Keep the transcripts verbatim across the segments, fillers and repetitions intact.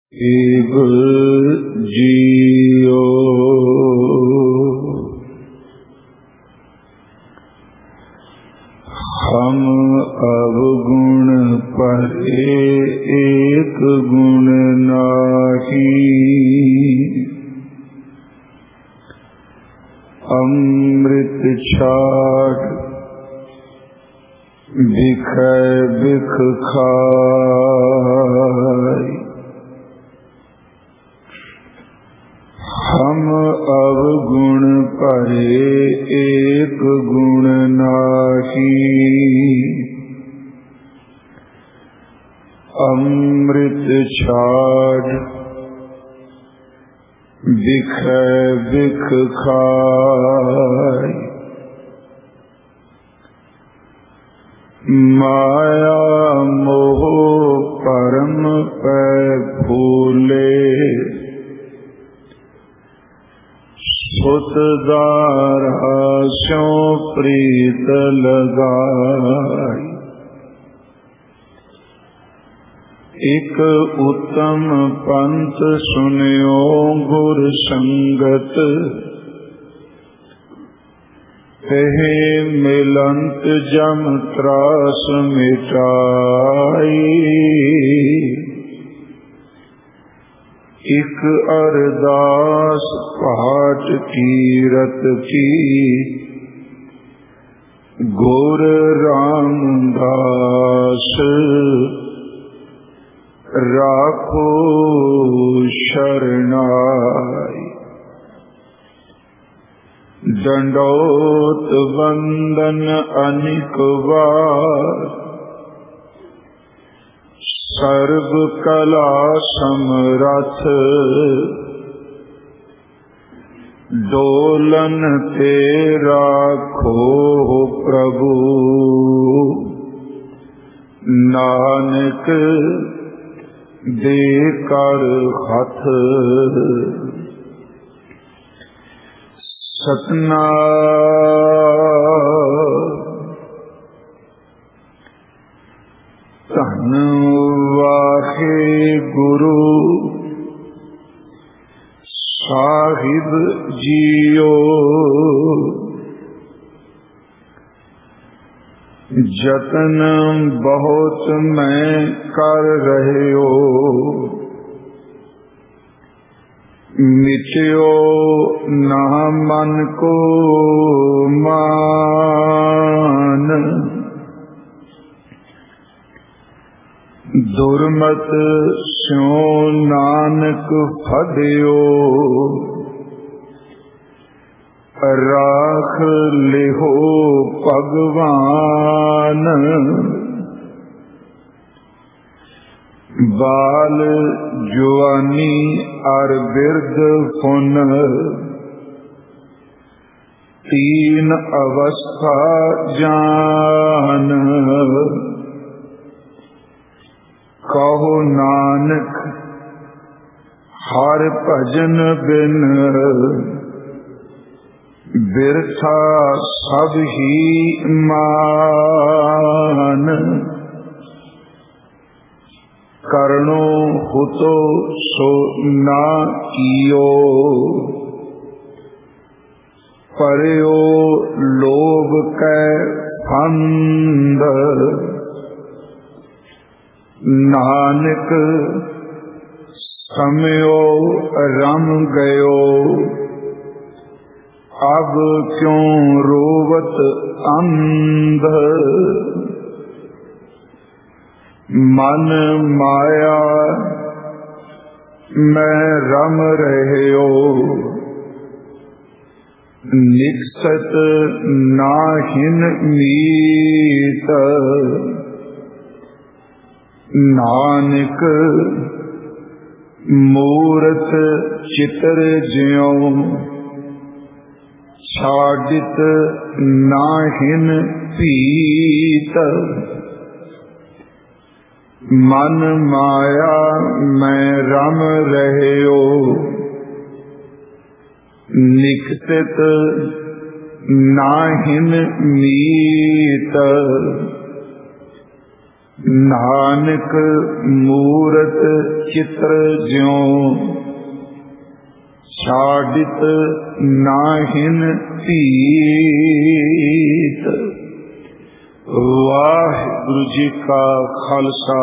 शिव जियो हम अवगुण परे एक गुण नाही। अमृत छाड़ बिखै बिख खाय। हम अवगुण परे एक गुण नाही। अमृत छाड़ बिखै बिख खाय। माया मोह परम पै फूले। सुत दारा स्यों प्रीत लगाई। एक उत्तम पंथ सुनियो गुर संगत। कहे मिलंत जम त्रास मिटाई। एक अरदास पाठ कीरत की। गुर रामदास राखो शरणाई। दंडोत वंदन अनिक बार। सर्व कला समरथ। डोलन तेरा खो प्रभु। नानक दे कर हथ। सतनाम धन वाहे गुरु साहिब जियो। जतन बहुत मैं कर रहे हो। मिट्यो ना मन को मान। दुर्मत स्यों नानक फदियो। राख लिहो भगवान। बाल जुआनी अर बिरद फुन। तीन अवस्था जान। कहो नानक हर भजन बिन। बिरथा सब ही मान। करनो हुतो सो ना कियो। परयो लोभ कै फंद। नानक समयो रम गयो। अब क्यों रोवत अंध। मन माया मैं रम रहे हो। निकसत नाहिन मीत। नानक मूरत चितर ज्यों। छाडित नाहिन पीत। मन माया मैं रम रहे हो। निकसित नाहिन मीत। ਨਾਨਕ ਮੂਰਤ ਚਿਤ੍ਰ ਜਿਉ ਛਾੜਿਤ ਨਾਹਿਨ ਭੀਤ। ਵਾਹਿਗੁਰੂ ਜੀ ਕਾ ਖਾਲਸਾ,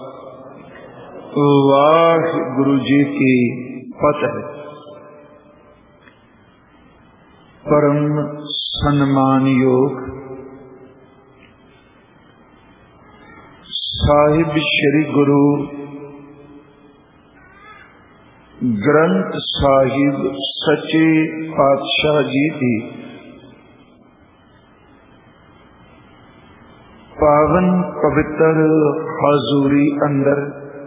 ਵਾਹਿਗੁਰੂ ਜੀ ਕੀ ਫਤਿਹ। ਪਰਮ ਸਨਮਾਨਯੋਗ ਸਾਹਿਬ ਸ੍ਰੀ ਗੁਰੂ ਗ੍ਰੰਥ ਸਾਹਿਬ ਸੱਚੇ ਪਾਤਸ਼ਾਹ ਜੀ ਦੀ ਪਾਵਨ ਪਵਿੱਤਰ ਹਜ਼ੂਰੀ ਅੰਦਰ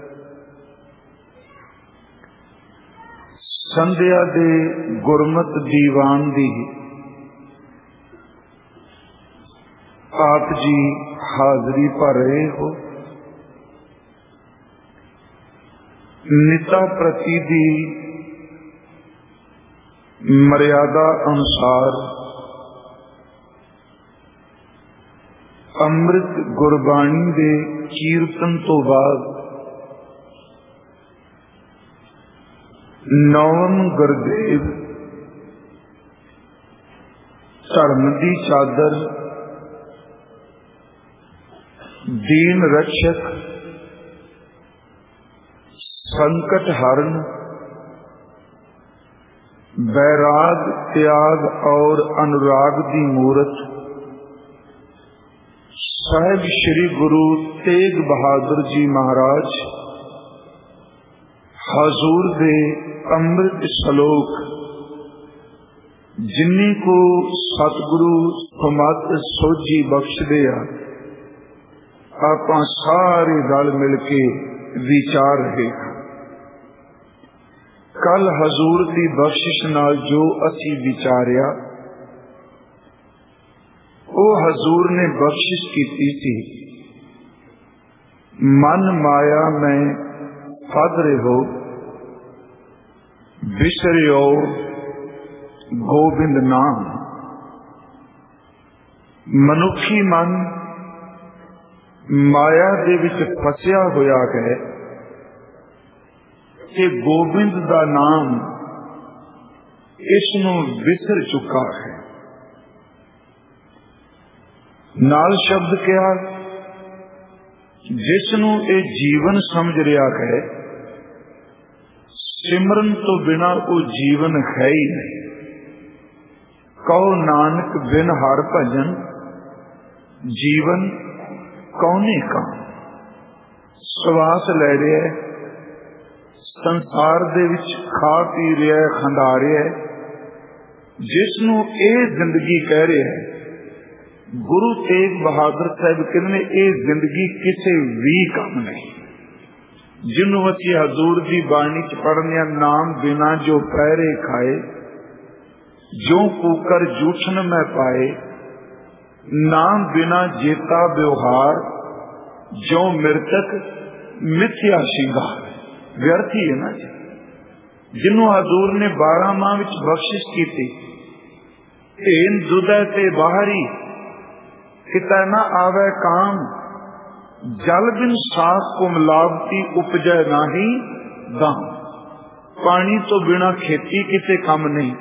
ਸੰਧਿਆ ਦੇ ਗੁਰਮਤਿ ਦੀਵਾਨ ਦੀ ਆਪ ਜੀ ਹਾਜ਼ਰੀ ਭਰ ਰਹੇ ਹੋ। ਨਿਤਾ ਪ੍ਰਤੀ ਦੀ ਮਰਿਆਦਾ ਅਨੁਸਾਰ ਅੰਮ੍ਰਿਤ ਗੁਰਬਾਣੀ ਦੇ ਕੀਰਤਨ ਤੋਂ ਬਾਅਦ ਨੌਮ ਗੁਰਦੇਵ ਧਰਮ ਦੀ ਚਾਦਰ, ਦੀਨ ਰਕਸ਼ਕ, ਸੰਕਟ ਹਰਨ, बैराग त्याग और अनुराग दी मूरत साहिब श्री गुरु तेग बहादुर जी महाराज हजूर दे अमृत श्लोक जिन्नी को सतगुरु सुमत सोझी बख्श दिया आप सारे रल मिल के विचार रहे। कल हजूर की बख्शिश नाल जो असी विचारिया वो हजूर ने बख्शिश की थी। मन माया में फद रहो विसरियो गोबिंद नाम। मनुखी मन माया दे विच फसिया होया है कि गोबिंद दा नाम इसनों विसर चुका है। नाल शब्द क्या जिसनों ये जीवन समझ रहा है सिमरन तो बिना वो जीवन है ही नहीं। कहो नानक बिन हर भजन जीवन कौने का। श्वास ले रहा है संसार दे विच खा पी रहा है खंडा रहा है जिसनों ये जिंदगी कह रहा है। गुरु तेग बहादुर साहब कहते ये जिंदगी किसी भी काम नहीं। जिन्हों असी हजूर की बाणी च पढ़ने नाम बिना जो पैरे खाए जो कूकर जूठन में पाए नाम बिना जेता व्यवहार जो मृतक मिथ्या शिंगार व्यर्थी है ना जी। जिन्हों हजूर ने बारह माह विच बख्शिश की थी इन दुदय ते बाहरी किता न आवे काम जल बिन सास को मिलावटी उपजै नाही दाम। पानी तो बिना खेती किते कम नहीं।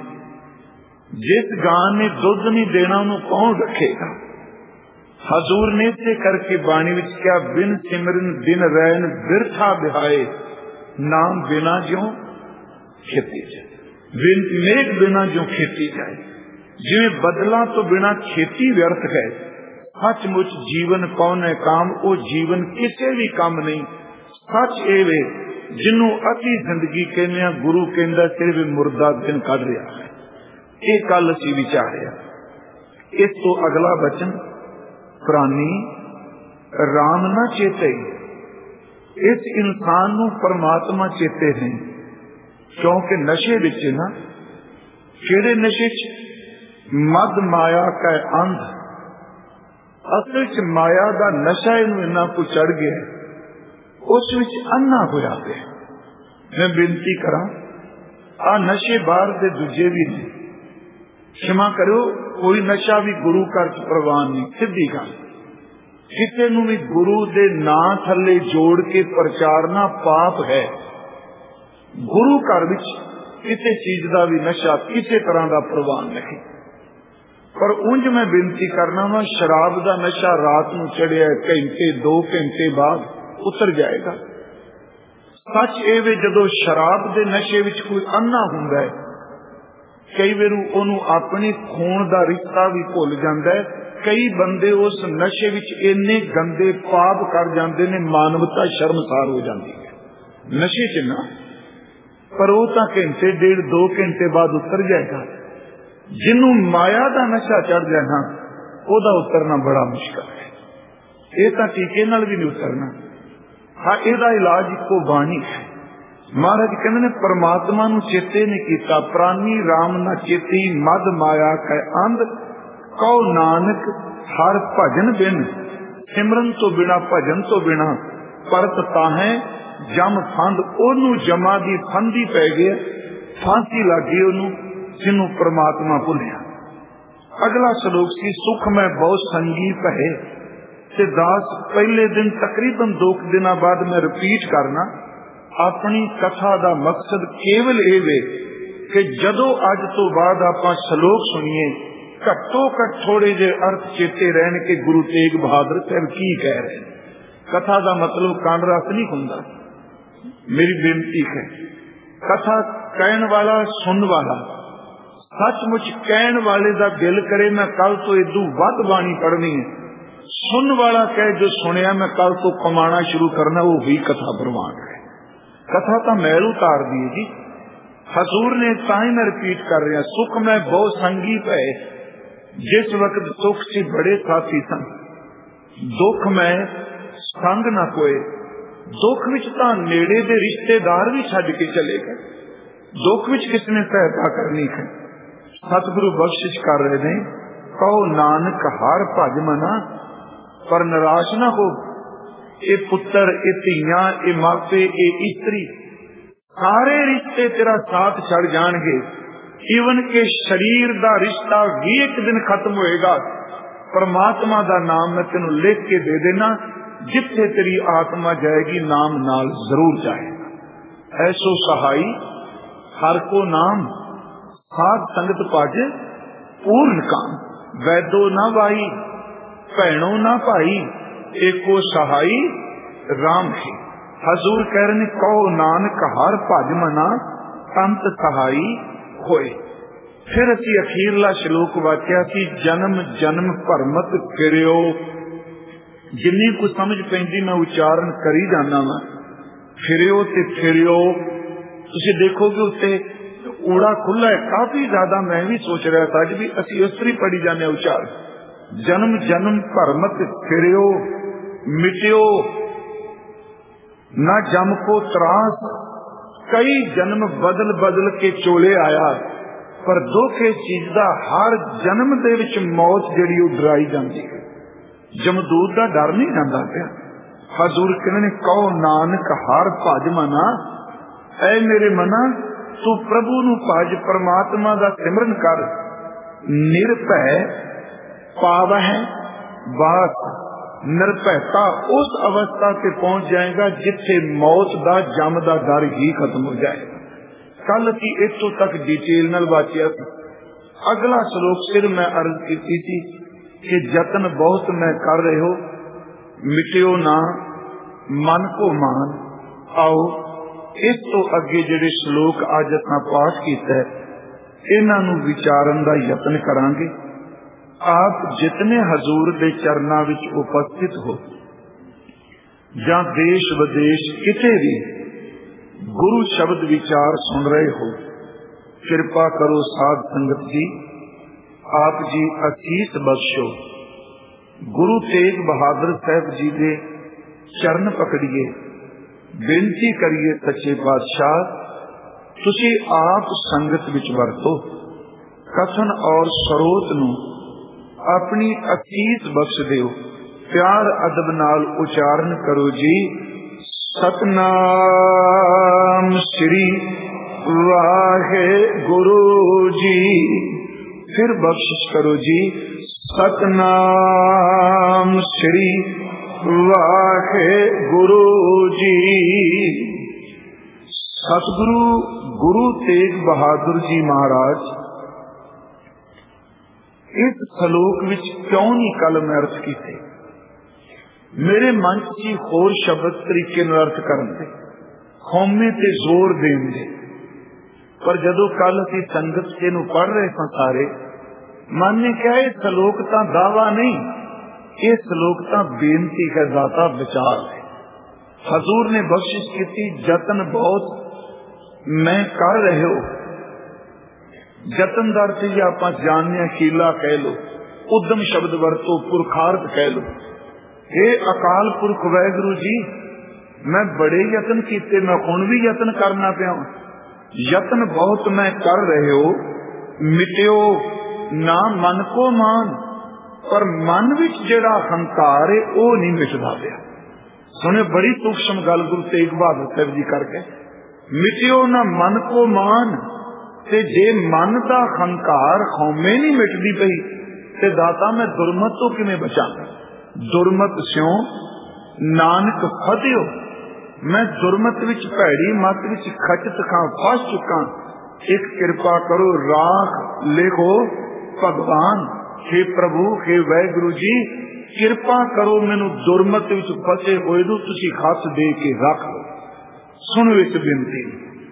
जिस गां ने दुध नहीं देना उन्होंने कौन रखेगा। हजूर ने से करके बाणी विच क्या बिन सिमरन दिन रैन बिरथा बिहाए नाम बिना जो खेती जाए बिन मेघ बिना जो खेती जाए। जिवें बदला तो बिना खेती व्यर्थ है सचमुच जीवन कौन है काम वो जीवन किसी भी काम नहीं। सच एवे जिन्हों अति जिंदगी कहने गुरु कहता सिर्फ मुर्दा दिन कढ़ रहा है। ये कल असी विचारिया। इस तो अगला बचन प्राणी राम ना चेते इस इंसान नू परमात्मा चेते नहीं। क्योंकि नशे विच ना केड़े नशे च मद माया का अंध असल च माया का नशा इनू इन्ना को चढ़ गया उस विच अन्ना होया गया। मैं बेनती करा आ नशे बाहर दे दूजे भी ने क्षमा करो कोई नशा भी गुरु घर च प्रवान नहीं। सीधी गल किसी नूं भी गुरु दे नां थले जोड़ के प्रचारना पाप है। गुरु घर विच किसी चीज का भी नशा किसी तरह का प्रवान नहीं। पर उंज मैं बेनती करना वा, शराब का नशा रात नूं चढ़िया घंटे दो घंटे बाद उतर जाएगा। सच ये वे जदों शराब के नशे विच कोई अन्ना हुंदा है, कई बार ओनू अपनी खून का रिश्ता भी भुल जाता है। कई बंदे उस नशे विच इन्ने गंदे पाप कर जाते ने, मानवता शर्मसार हो जाती है नशे च ना। पर वो तो घंटे डेढ़ दो घंटे बाद उतर जाएगा। जिन्हों माया का नशा चढ़ जाए ना, ओदा उतरना बड़ा मुश्किल है। ये तो टीके नाल भी नहीं उतरना। हाँ, इसका इलाज इको बाणी है। महाराज कहते ने परमात्मा नू चेते नहीं किया, प्राणी राम ना चेती मद माया कै अंध, कहो नानक हर भजन बिन, सिमरन तो बिना भजन तो बिना परत ताहे जम फंद। ओनू जमा दी फंदी पै गई, फांसी लग गई ओनू जिन्हों परमात्मा भुलिया। अगला श्लोक सी, सुख में बहुत संगी पहे ते दास। पहले दिन तकरीबन दो दिन बाद मैं रिपीट करना। अपनी कथा का मकसद केवल ये कि जदों अज तो बाद आप श्लोक सुनिए, घट्टो घट थोड़े जे अर्थ चेते रहन के गुरु तेग बहादुर साहब की कह रहे हैं। कथा का मतलब कान रस नहीं हुंदा। मेरी बेनती है, कथा कहन वाला सुन वाला, सचमुच कहन वाले का दिल करे मैं कल तो इदू वध बाणी पढ़नी है, सुन वाला कहे जो सुनिया मैं कल तो कमाना शुरू करना, वो भी कथा प्रवान है। कथा तो मैल उतार दी जी। हजूर ने ताई मैं रिपीट कर रहा, सुख में बहुत संगी पे। जिस वक्त सुख से बड़े साथी सन, दुख में संग ना कोई। दुख विच तां नेड़े दे रिश्तेदार भी छड्ड के चले गए। दुख विच किसने सहायता करनी है? सतगुरु बख्शिश कर रहे ने, कहो नानक हर भज मना, पर निराश ना हो। ये पुत्र, ये धीयां, ये मापे, ये इस्त्री, सारे रिश्ते तेरा साथ छड़ जाणगे। इवन के शरीर का रिश्ता भी एक दिन खत्म होएगा। परमात्मा का नाम मैं तेन लिख के दे देना, जिथे तेरी आत्मा जाएगी नाम नाल जरूर जाएगा। ऐसो सहाई हर को नाम, साध संगत पाजे पूर्ण काम। वैदो ना भाई, भैणो ना भाई, एको सहाई राम है। हजूर कह रहे ने, कहो नानक हर भज मना, अंत सहाई होए। फिर असी अखीरला श्लोक वाचिया कि जन्म जन्म भरमत फिरियो। जिन्नी को समझ पैंदी मैं उच्चारण करी जाना वा। फिरियो ते फिरियो, तुसी देखोगे उत्ते ऊड़ा खुला है काफी ज्यादा। मैं भी सोच रहा था कि असी उसरी पढ़ी जाने उच्चारण। जन्म जन्म भरमत फिरियो, मिटियो ना जम को त्रास। कई जन्म बदल बदल के चोले आया, पर दुख इस चीज का हर जन्म दे विच मौत जिहड़ी वो डराई जाती है। जमदूत का डर नहीं जाता पिया। हजूर कहने, कहो नानक हर भज मना। ऐ मेरे मना, तू प्रभु नू भज, परमात्मा का सिमरन कर। निरभय पावह बास। निर्भयता उस अवस्था पे पहुंच जाएगा जिथे मौत का जम का डर ही खत्म हो जाएगा। कल असी इतों तक डिटेल नाल वाचिया। अगला श्लोक सिर मैं अर्ज की थी कि जतन बहुत मैं कर रहे हो, मिटियो ना मन को मान। आओ इस तो अगे जिहड़े श्लोक अज असां पाठ कीता है, इन्हां नूं विचारन दा यतन करांगे। आप जितने हजूर दे चरना विच उपस्थित हो, जां देश विदेश किते भी गुरु शब्द विचार सुन रहे हो, कृपा करो साध संगत जी, आप जी असीस बख्शो। गुरु तेग बहादुर साहब जी दे चरण पकड़िए, बेनती करिए सच्चे पातशाह, तुसी आप संगत विच वरतो। कथन और सरोत नूं अपनी असीस बख्श दिओ। प्यार अदब नाल उचारण करो जी, सतनाम श्री वाहे गुरु जी। फिर बख्शिश करो जी, सतनाम श्री वाहे गुरु जी। सतगुरु गुरु तेग बहादुर जी महाराज इस सलोक विच क्यों नहीं कलम अर्थ कीते? मेरे मन च होर शब्द तरीके नाल अर्थ करन दे, खौमे ते जोर देन दे, पर जदों कल असीं संगत च इहनूं पढ़ रहे सां सारे, मन ने कहा यह सलोक तां दावा नहीं, ये सलोक तां बेनती है, दाता विचार है। हजूर ने बख्शिश की, जतन बहुत मैं कर रहे हो। जतन दर से आप जानने शीला कह लो, उद्यम शब्द वरतो, पुरखार्थ कह लो। हे अकाल पुरख वाहिगुरू जी, मैं बड़े यतन किए, मैं हुण भी यतन करना पिया। यतन बहुत मैं कर रहे हो, मिट्यो ना मन को मान, पर मन विच जिहड़ा हंकार है वह नहीं मिटदा पिया। सुने बड़ी सूक्ष्म गल गुरु तेग बहादुर साहब जी करके, मिटियो ना मन को मान, ते जे मन दा हंकार खौमे नहीं मिटदी पई, ते दाता मैं दुरमत तो किवें बचां? दुरमत स्यों नानक फतियो, मैं दुरमत विच भैड़ी मत विच खचत खां, फस चुका। एक कृपा करो राख लिखो भगवान, हे प्रभु हे वाहिगुरु जी, कृपा करो मैनू दुरमत विच फसे होए नूं तुसीं खत दे के रख लो। सुनो इस बेनती,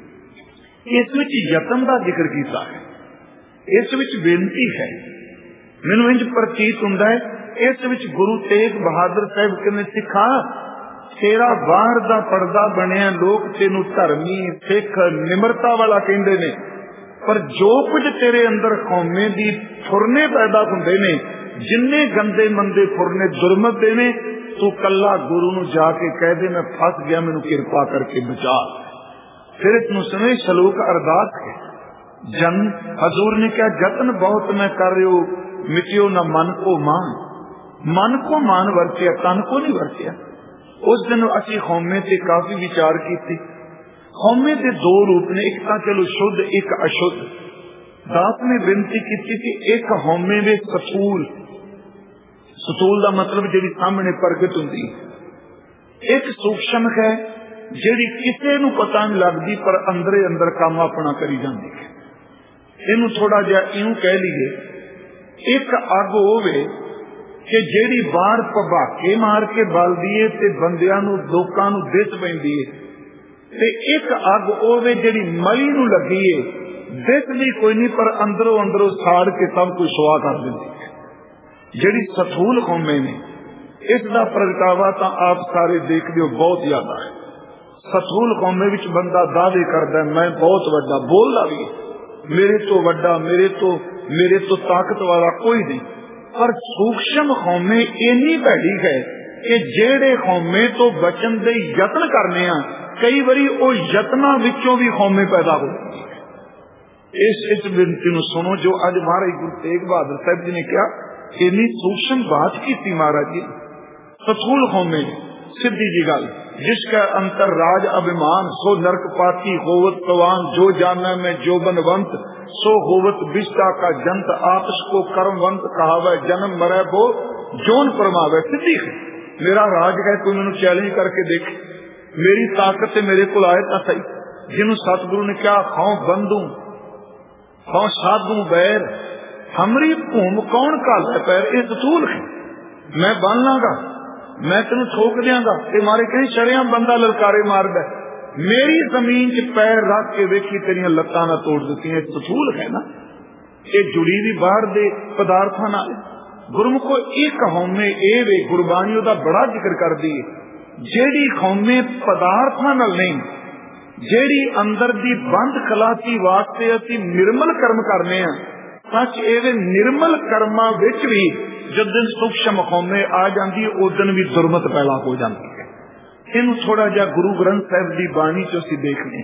इस विच यतन का जिक्र किया है, इस विच बेनती है। मैनू इंज प्रतीत हुंदा है इस विच गुरु तेग बहादुर साहब कहने, सिखा तेरा बाहर दा पर्दा बनिया, लोग तेनू धर्मी सिख निमरता वाला कहंदे ने, पर जो कुछ तेरे अंदर कौमे दी फुरने पैदा हुंदे ने, जिन्ने गंदे मंदे फुरने दुरमत दे ने, तू कला गुरु नू जाके कह दे मैं फस गया, मैनू कृपा करके बचा। फिर इतनू समय सलूक अरदास है। जन हजूर ने क्या जतन बहुत मैं कर रहे हो, मिटियो ना मन को मान। मन को मान वरतिया, तन को नहीं वरतिया। उस दिन असी खौमे से काफी विचार की। खौमे के दो रूप ने, एक तो चलो शुद्ध एक अशुद्ध। दास ने बेनती की कि एक हौमे में सतूल, सतूल का मतलब जी सामने प्रगट होंगी, एक सूक्ष्म है जी किसी नू पता नहीं लगती, पर अंदरे अंदर काम अपना करी जाती है। इनू थोड़ा जा इं कह लीए, एक अग होवे कि जेड़ी बाहर भबाके मार के बलदी है ते बंदियां नू लोकां नू दिस पैंदी है, ते एक अग होवे जेड़ी मली नू लगी है, दिसदी कोई नहीं पर अंदरों अंदरों साड़ के सब कुछ सुआ कर देती है। जेड़ी सतूल कौमे ने, इसका प्रगटावा तो आप सारे देखते हो बहुत ज्यादा है। सतूल कौमे विच बंदा दावे करदा मैं बहुत वड्डा, बोलदा भी मेरे तो वड्डा, मेरे तो मेरे तो ताकत वाला कोई नहीं। पर सूक्ष्म कौमे इन्नी भैड़ी है कि जेड़े कौमे तो बचन दे यत्न करने आ, कई बारी वो यत्ना विचों भी कौमे पैदा होती है। इस इस बेनती नूं सुनो जो अज महाराज गुरु तेग बहादुर साहब जी ने क्या इन्नी सूक्ष्म बात की थी। महाराज जी सतूल कौमे सीधी जी गल, जिसका अंतर राज अभिमान सो नरक पाती होवत पवान, जो जाना मैं जो बनवंत सो होवत विष्टा का जंत, आपस को कर्मवंत कहावे जन्म मरे बो जोन परमावे। सीधी है मेरा राज है, कोई मैनू चैलेंज करके देख, मेरी ताकत से मेरे को आए तो सही। जिन्हों सतगुरु ने क्या खाओ बंदू खाओ साधू बैर, हमरी भूम कौन काल है पैर, ये सतूल है। मैं बन लागा, मैं तेन ठोक दियांगा, ते मारे कहीं शरेआम बंदा ललकारे मारदा, मेरी जमीन च पैर रख के वेखी तेरियां लत्तां ना तोड़ दित्ती। सतूल है ना, ये जुड़ी भी बाहर दे पदार्थां नाल। गुरमुखो एक कौमे ए वे गुरबाणी दा बड़ा जिक्र कर दी, जेड़ी कौमे पदार्थां नाल नहीं, जेड़ी अंदर दी बंद खलासी वास्ते असी निर्मल कर्म करने आ, सच एवे निर्मल कर्मां विच भी जद दिन सूक्ष्म कौमे आ जाती है, उस दिन भी दुरमत पैदा हो जाती है। इनू थोड़ा जा गुरु ग्रंथ साहब की बाणी चो असीं देखने।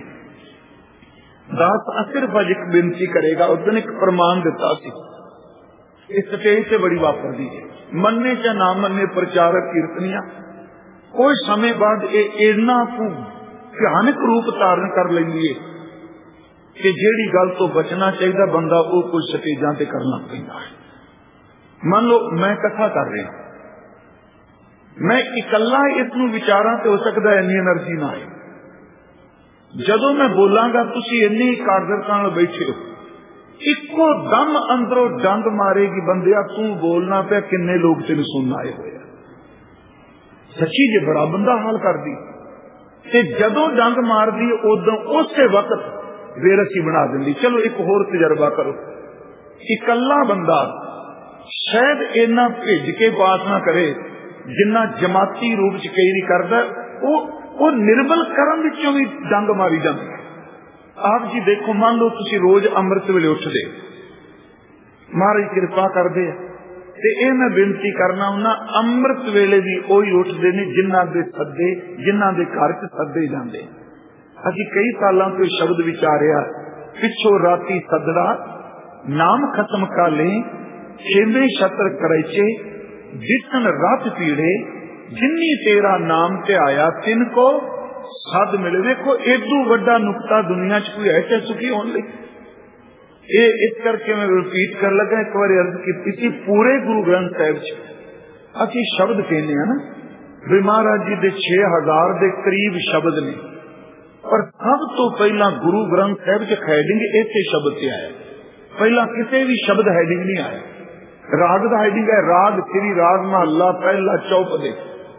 दास सिर्फ अज एक बेनती करेगा, उस दिन एक प्रमाण दिता सी, इस स्टेज से बड़ी वापर दी है, मन्ने चा ना मन्ने प्रचारक कीर्तनिया, कोई समय बाद इन्ना को भयानक रूप धारण कर लेंदी है कि जेड़ी गल तो बचना चाहिए बंदा वो कुछ स्टेजा ते करना पैंदा है। मान लो मैं कथा कर रहा, मैं इकल्ला इसनूं विचारां ते हो सकता है इन्नी एनर्जी ना आए। जदों मैं बोलांगा तुसीं इन्नी एकाग्रता नाल बैठे हो, इको दम अंदरों डंग मारेगी बंदिया तू बोलना पे किन्ने लोग तेन सुनना आए हुए। सच्ची जे बड़ा बंदा हाल कर दी ते जदों डंग मार दी उदों उस वक्त बेरसी बना देंदी। चलो एक होर तजर्बा करो, इकल्ला बंदा शायद इन्ना भेज के पास ना करे जिन्ना जमाती रूप च कई नहीं करता, वो निर्बल करम विचों भी डंग मारी जाती है। आप जी देखो, मान लो तुसी रोज अमृत वेले उठदे, महाराज कृपा करदे ते ये मैं बेनती करना हुन्ना, अमृत वेले भी ओही उठदे ने जिन्हां दे सद्दे जिन्हां दे घर च सद्दे जांदे। असीं कई सालां तो शब्द विचारिया, पिछो राती सदड़ा नाम खत्म का ले, खेमे छत्र करैचे जितन रात पीड़े, जिन्नी तेरा नाम ते आया तिन को सद मिले। देखो एडू वड्डा नुकता दुनिया च कोई है सुखी होने लगी। ये इस करके मैं रिपीट कर लगा, एक बार अर्ज की पूरे गुरु ग्रंथ साहिब च असी शब्द कहने हैं ना भी महाराज जी दे छे हजार के करीब शब्द ने, पर सब तो पहला गुरु ग्रंथ साहिब च हैडिंग इसे शब्द से आया। पहला किसी भी शब्द हैडिंग नहीं आया। राग का हैडिंग है राग श्री राग महला पहला चौपदे,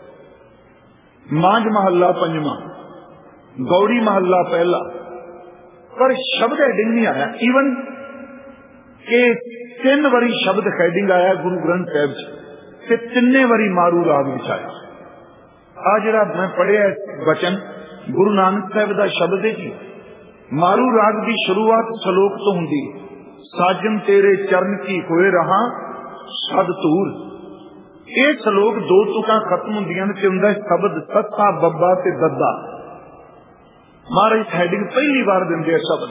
मांझ महला पंजवा, गौड़ी महला पहला, पर शब्द हैडिंग नहीं आया। इवन के तीन वारी शब्द हैडिंग आया गुरु ग्रंथ साहिब से, तिन्ने वारी मारू राग विच आया। आ जिहड़ा मैं पढ़िया वचन गुरु नानक साहिब का शब्द है जी, मारू राग की शुरुआत सलोक तो हुंदी, साजन तेरे चरण की होए रहा सद तूर। ये सलोक दो तुकां खत्म हुंदियां ते हुंदा शब्द सत्ता बब्बा ते दद्दा। महाराज हैडिंग पहली बार दिंदे शब्द,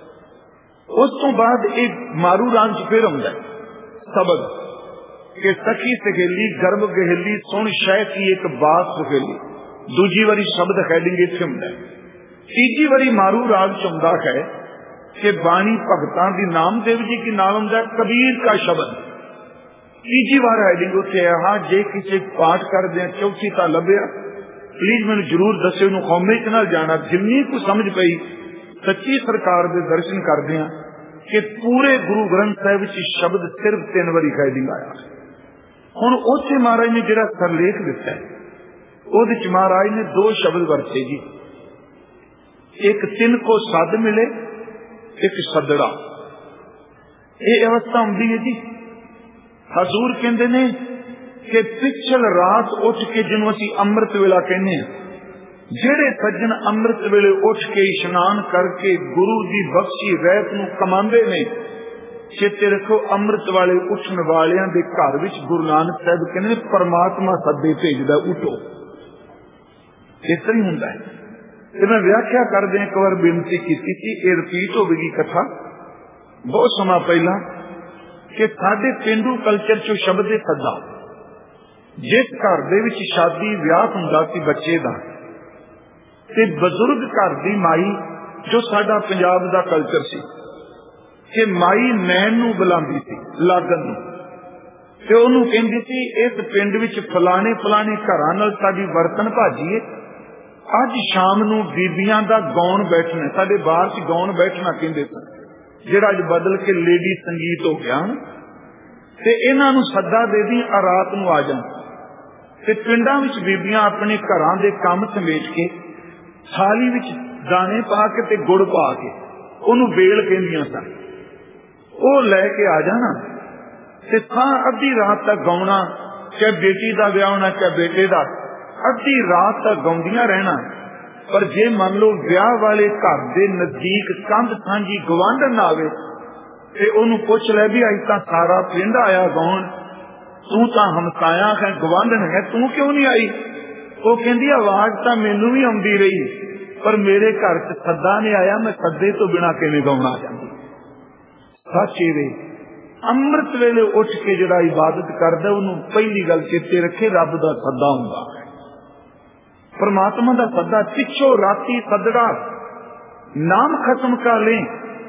उस तो बाद एक मारू राग च फिर आउंदा शब्द कि सखी सहेली गर्भ गहेली सुन शह की एक बात सुहेली। दूजी वारी शब्द हैडिंग इत्थे हुंदा। तीजी वारी मारू राग च आउंदा है कि बाणी भगतां दी नामदेव जी की नाम हुंदा कबीर का शब्द। तीजी बार हैडिंग उत्थे है हाँ जे किसी पाठ करदे आ चौथी तां लभ्या प्लीज मैनूं जरूर दस्सिओ, नूं कौमे च नाल जाना। जिन्नी को समझ पई सच्ची सरकार दे दर्शन करदे आ कि पूरे गुरु ग्रंथ साहिब च शब्द सिर्फ तीन वारी हैडिंग आया। हुण उत्थे महाराज ने जिहड़ा सरलेख दिता है ਉਹਦੇ ਚ महाराज ने दो शब्द वरते जी, एक तिन को सद मिले, एक सदड़ा। ये अवस्था आउंदी है जी। हजूर कहते ने कि पिछल रात उठ के जिन्हों असी अमृत वेला कहने, जेड़े सज्जन अमृत वेले उठ के इशनान करके गुरु की बख्शी रहत नूं कमांदे ने, चेते रखो अमृत वाले उठन वालियां दे घर विच गुरु नानक साहिब कहने परमात्मा सदे भेजदा, उठो। इस तरह हुंदा है। मैं व्याख्या कर दें, एक बार बेनती की थी, ये रिपीट होगी कथा बहुत समा पहला कि साडे पेंडू कल्चर चो शब्द है सदा। जिस घर दे विच शादी विआह हुंदा सी बच्चे दा ते बजुर्ग घर दी माई, जो साडा पंजाब दा कल्चर सी कि माई नैन नूं बुलांदी सी लागन नूं ते ओनूं कहंदी सी इस पिंड विच फलाने फलाने घरां नाल साडी वरतन भाजी है, अज शाम नूं बीबियां दा गौण बैठना, साडे बाहर च गौण बैठना कहंदे सन, जिहड़ा अज बदल के लेडी संगीत हो गया। ते इन्हां नूं सद्दा दे दी आ रात नूं आ जाण ते पिंडां विच बीबियां अपने घरां दे काम समेट के थाली विच दाने पा के ते गुड़ पा के, ओनूं बेल कहंदियां सन, ओ लैके आ जाना ते थां अद्धी रात तक गाउणा, चाहे बेटी दा विआह होना चाहे बेटे दा, अद्धी रात तक गाउंदियां रहना। पर जे मान लो विआह वाले घर दे नजदीक कंध सांझी गवांढन ना आवे ते ओनू पुछ ले भी अज तां सारा पिंड आया गाउण, तू तां हमसाया है गवांढन है, तू क्यों नहीं आई? वो कहंदी आवाज तां मैनू भी आउंदी रही, पर मेरे घर च सद्दा नहीं आया, मैं सद्दे तो बिना किवें गाउण आ जांदी। सच वे अमृत वेले उठ के जिहड़ा इबादत करदा ओनू पहली गल चेते रखे, रब दा सद्दा हुंदा है, परमात्मा दा सद्दा। पिछो राती सदड़ा नाम खत्म कर ले,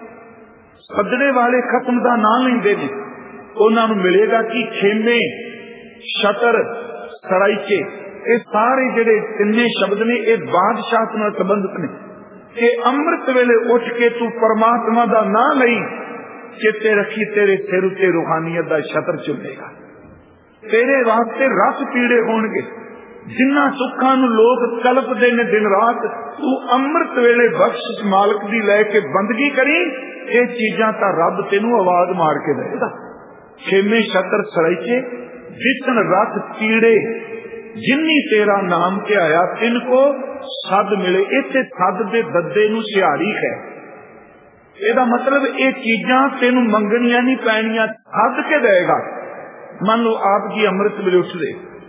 सदड़े वाले खत्म दा नाम लेंदे ने, उन्हां नूं मिलेगा कि खेमे छतर सराइचे ये सारे जेडे तिन्ने शब्द ने ये बादशाह नाल संबंधित ने कि अमृत वेले उठ के तू परमात्मा दा नां लई, चेते रखी तेरे सिर उत्ते रूहानियत दा छतर चुलेगा। तेरे वास्ते रस पीड़े होणगे, जिन्ना सुखां नूं लोग कलपदे ने दिन रात, तू अमृत वेले बख्शिश मालक दी लैके बंदगी करी। ये चीजां तां रब तेनू आवाज मार के देगा। खेमे छतर सराइचे जिसन रथ पीड़े, जिन्नी तेरा नाम के आया तिनको सद मिले। इत्थे सद दे दद्दे नूं सिहारी है। एदा मतलब ये चीजां तेनू मंगनियां नहीं पैणियां, सद के देगा। मान लो आप जी अमृत वेले उठदे,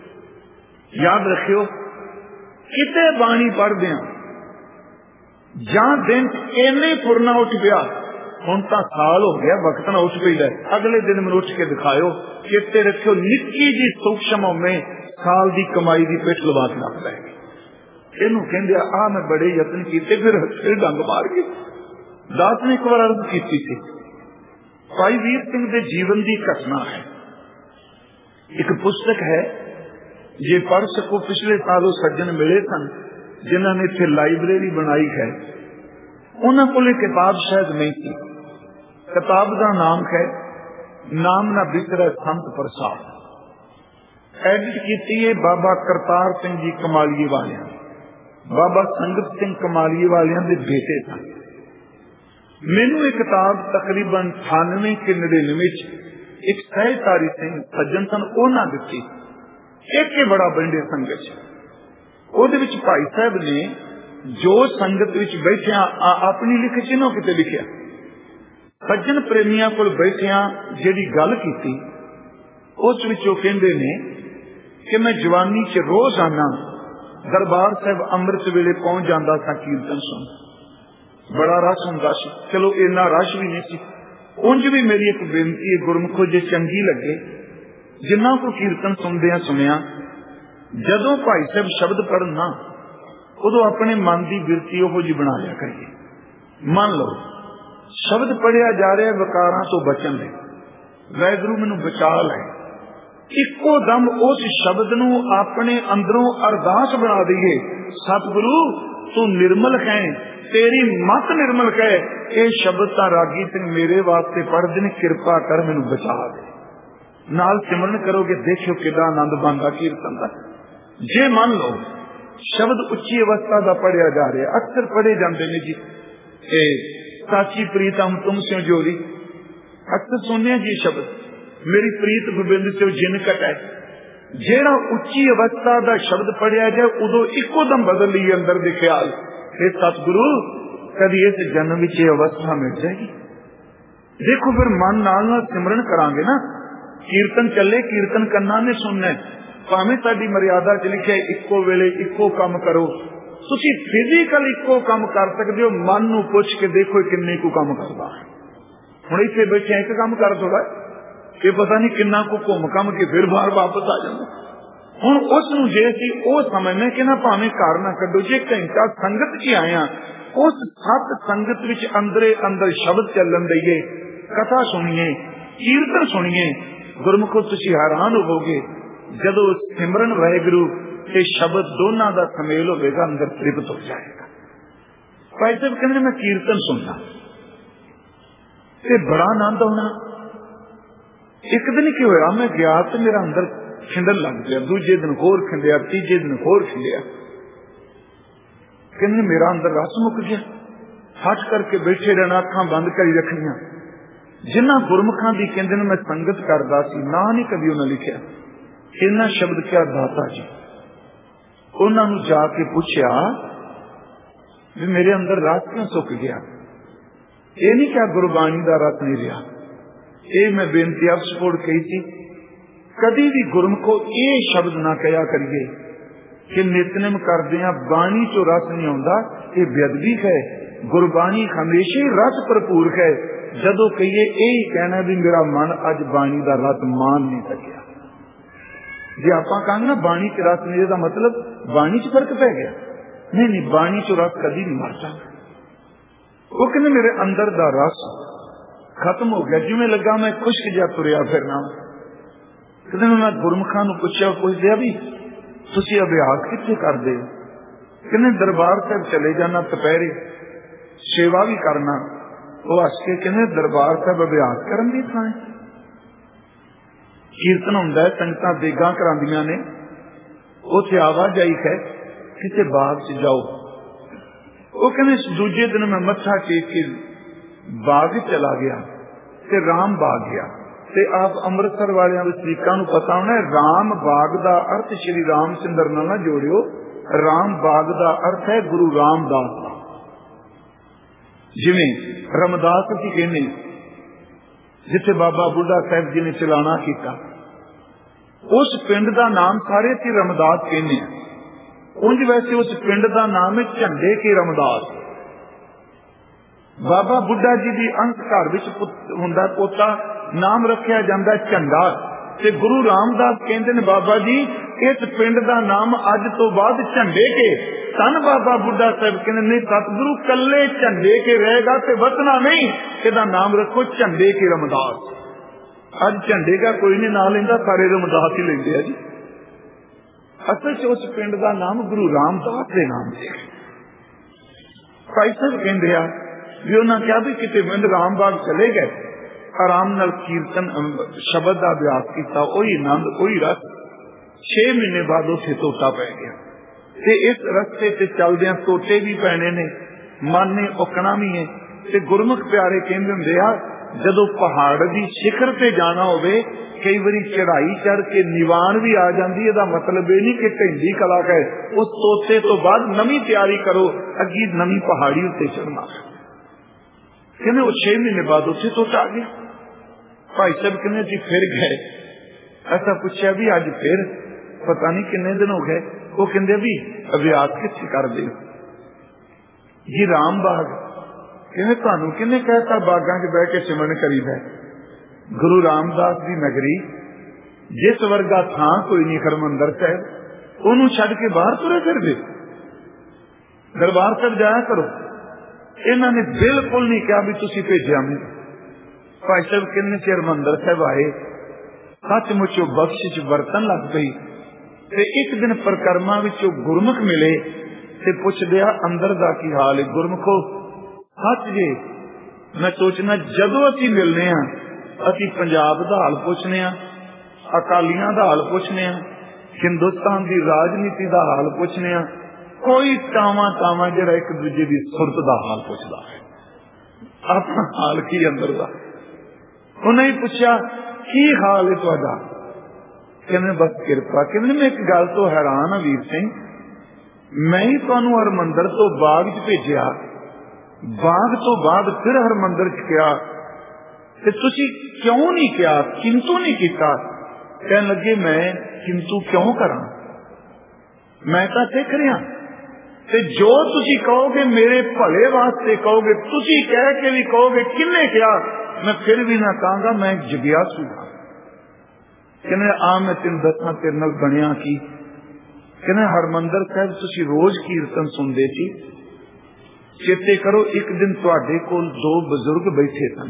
याद रखियो किते बाणी पढ़दे जां दिन इन्ने पुरना उठ पिया, हुण तां साल हो गया वक्त ना उठ पईदा, अगले दिन मैनूं उठ के दिखाओ। चेते रखियो निक्की जी सूक्ष्म में साल दी कमाई दी पिठ लवा के रख लैगी। इनू कहंदे आ मैं बड़े यत्न कीते, फिर फिर डंग मार गई। दास ने एक बार अर्ज की थी, भाई वीर सिंह दे जीवन की घटना है। एक पुस्तक है जे पढ़ सको, पिछले साल सज्जन मिले सन जिन्होंने इत्थे लाइब्रेरी बनाई है, उन्होंने को किताब शायद नहीं थी। किताब का नाम है नाम ना बिसरे संत प्रसाद, एडिट की है बाबा करतार सिंह जी कमालिए वाले, बाबा संगत सिंह कमालिए वाले दे बेटे सन। मैनू एक किताब तकरीबन अठानवे के नड़िनवे एक सहकारी सिंह सज्जन सन उन्होंने दिती, एक बड़ा बंडे संगत ਉਹਦੇ ਵਿੱਚ भाई साहब ने जो संगत विच बैठिया अपनी लिख चिन्हों किते लिखिया, सज्जन प्रेमियों को बैठिया जिहड़ी गल कीती उस विचों कहंदे ने कि मैं जवानी च रोज आना दरबार साहब अमृत वेले पहुंच जाता था कीर्तन सुन, बड़ा रश हुंदा सी। चलो इन्ना रश भी नहीं सी, उंज भी मेरी एक बेनती है गुरमुखो जे चंगी लगे जिन्ना को कीर्तन सुनदिया सुनिया, जदों भाई साहब शब्द पढ़ना उदों अपने मन की बिरती ओहो जी बना लिया करिए। मान लो शब्द पढ़िया जा रहा विकारां तो बचन ले, वैगुरु मैनू बचा लै, इको दम उस शब्द नू अपने अंदरों अरदास बना दईए, सतगुरु तू निर्मल है, तेरी मत निर्मल है, ये शब्द तां रागी सिंह मेरे वास्ते पढ़दे ने, किरपा कर मैनू बचा दे। नाल सिमरन करोगे देखियो कितना आनंद बनदा कीर्तन दा। जे मान लो शब्द उच्ची अवस्था का पढ़िया जा रहा, अक्सर पढ़े जाते हैं जी ए साची प्रीतम तुमसे जोरी, अक्सर सुनने जी शब्द मेरी प्रीत गोबिंद से जिन कटाए। जेड़ा उच्ची अवस्था का शब्द पढ़िया जाए उदो इको दम बदल ली अंदर दे ख्याल, हे सतगुरु कभी इस जन्म विच अवस्था मिल जाएगी। देखो फिर मन नाल नाल सिमरन करांगे ना, कीर्तन चले कीर्तन करना ने सुनना, भावें साडी मर्यादा च लिखिया इक्को वेले इक्को काम करो, तुसी फिजिकल इक्को काम कर सकते हो, मन नूं पुछ के देखो किन्ने को काम करदा है। हुण इत्थे बैठे एक काम कर थोड़ा कि पता नहीं किन्ना को घुम घम के फिर बाहर वापस आ जांदा। हुण उस नूं जे असीं ओह समझने कि ना भावें घर ना कड्डो, जे घंटा संगत च आए हां उस सत संगत विच अंदरे अंदर शब्द चलन दईए, कथा सुनिए, कीर्तन सुनिए, गुरमुखो तुसीं हैरान होवोगे जदों सिमरन वाहिगुरू ते शब्द दोनों का समेल होगा अंदर तृप्त हो जाएगा। भाई साहब कहते मैं कीर्तन सुनना ते बड़ा आनंद होना। एक दिन की होया मैं गया तो मेरा अंदर खिंडन लग गया, दूजे दिन होर खिंडिया, तीजे दिन होर खिंडिया, कहने मेरा अंदर रस मुक गया। हट करके बैठे रहना, अखां बंद करी रखनिया। जिन्ना गुरमुखां दी कहंदे ने मैं संगत करदा सी, ना नहीं कभी उन्हें लिखिया इन्ना शब्द क्या दाता जी। उन्होंने जाके पूछया भी मेरे अंदर रस क्यों सुक गया, ये नहीं क्या गुरबाणी का रस नहीं रहा। ये मैं बेनती अफ सपोर्ट कही थी, कभी भी गुरमुखो ये शब्द ना कहा करिए कि नितनेम करदे हां बाणी चो रस नहीं आउंदा, ये बेअदबी है। गुरबाणी हमेशा ही रस भरपूर है। जदों कहिए यही कहना भी मेरा मन अज बाणी का रस मान नहीं सकिया। जे आपां कहांगे ना बाणी च रस नहीं, दा मतलब बाणी च फर्क पै गया। नहीं नहीं, बाणी चो रस कभी नहीं मर जाता। वो कहने मेरे अंदर दा रस खत्म हो गया, जिवें लगा मैं खुश्क जा तुरिया फिरना। कहते मैं गुरमुखां नूं पुछया, पुछदे भी तुसी अभ्यास कित्थे करदे हो? कहने दरबार साहब चले जाना, दोपहरे सेवा भी करना। वो हस के कहने दरबार साहब अभ्यास करन दी थां है। कीर्तन हुंदा है, संगतां देगां करांदियां ने, उत्थे आवाजाई है, किते बाग च जाओ। वो कहने दूजे दिन मैं मत्था टेक के बाग चला गया ते राम बाग गया। ते आप अमृतसर वाले वसनीकां नूं पता होना है, राम बाग दा अर्थ श्री राम चंद्र नाल ना जोड़ियो। राम बाग दा अर्थ है गुरु रामदास दा। जिवें रमदास असीं कहने जिथे बाबा बुढ़ा साहब जी ने चलाना किया, उस पिंड का नाम सारे असीं रमदास कहने। उंज वैसे उस पिंड का नाम है झंडे के रमदास। बाबा बुढ़ा जी की अंश घर विच हुंदा पोता, नाम रखिया जांदा झंडा। ते गुरु रामदास कहते ने बाबा जी इस पिंड का नाम अज तो बाद झंडे के। सन बाबा बुढ़ा साहब कहने नहीं, सतगुरु कल्ले झंडे के रहेगा तो बचना नहीं, इसका नाम रखो झंडे के रमदास। अज झंडे का कोई नहीं नाम लेंदा, सारे रमदास ही लेंदे जी। असल च उस पिंड का नाम गुरु रामदास के नाम से। भाई साहब कहते हैं भी उन्होंने कहा भी कितने पिंड रामबाग चले गए, आराम नाल कीर्तन शब्द का अभ्यास किया, वही आनंद वही रस। छे महीने बाद उसे तोता पै गया। ते इस रस्ते से चलदे तोते भी पैने ने, मन ने उकना भी है। ते गुरमुख प्यारे कहते हुंदे आ, जदों पहाड़ की शिखर से जाना होवे, कई बारी चढ़ाई चढ़ के निवान भी आ जाती है। मतलब ये नहीं कि ढिंडी कला है, उस तोते तो बाद नवी तैयारी करो, अगी नवी पहाड़ी उत्ते चढ़ना। कहने वो छह महीने बाद उसे तोता आ गया। भाई साहब कहने जी फिर गए। ऐसा पूछा भी अज फिर पता नहीं किन्ने दिन हो गए। वो कहते भी अभ्यास किथे कर दे जी? राम बाग। कहने तुहानू किन्ने कहता बागां च बह के सिमरन करीदा? गुरु रामदास की नगरी, जिस वर्गा थां कोई नहीं हरमंदर साहब, ओनू छड्ड के बाहर तुरे फिरदे। दरबार साहब जाया करो। इन्होंने बिल्कुल नहीं कहा भी तुसी भेजा मैं। भाई साहब किन्ने चिर हरमंदर साहब आए, सचमुच बख्शिश बरतन लग पई। ते एक दिन परिक्रमा विचों गुरमुख मिले ते पुछदे आ अंदर दा की हाल है। गुरमुखो सच जे मैं सोचना जदों असीं मिलने आ, असीं पंजाब दा हाल पुछने आ, अकालियां दा हाल पुछने आ, हिंदुस्तान की राजनीति दा हाल पुछने आ, कोई तावा तावा जरा एक दूजे की सुरत का हाल पुछदा है, अपना हाल की अंदर का। उन्हें पूछा की हाल है तुहाडा? कहने बस कृपा। कहने मैं एक गल तो हैरान हाँ वीर सिंह, मैं ही तुहानू हरमंदर तो बाग च भेजिया, बाग तो बाद फिर हरमंदर च गया, ते तुसी क्यों नहीं किया, किंतु नहीं किया? कहने लगे मैं किंतु क्यों करा, मैं तो सिख रहा। ते जो तुसी कहोगे मेरे भले वास्ते कहोगे, तुसी कह के भी कहोगे किन्ने क्या, मैं फिर भी ना कहूंगा मैं जिज्ञासु हाँ। कहने आ मैं तेन दसा तेरे नाल बनिया की। कहने हरमंदर साहब तुसी रोज कीर्तन सुनते सी, चेते करो एक दिन तुहाडे कोल दो बजुर्ग बैठे सन,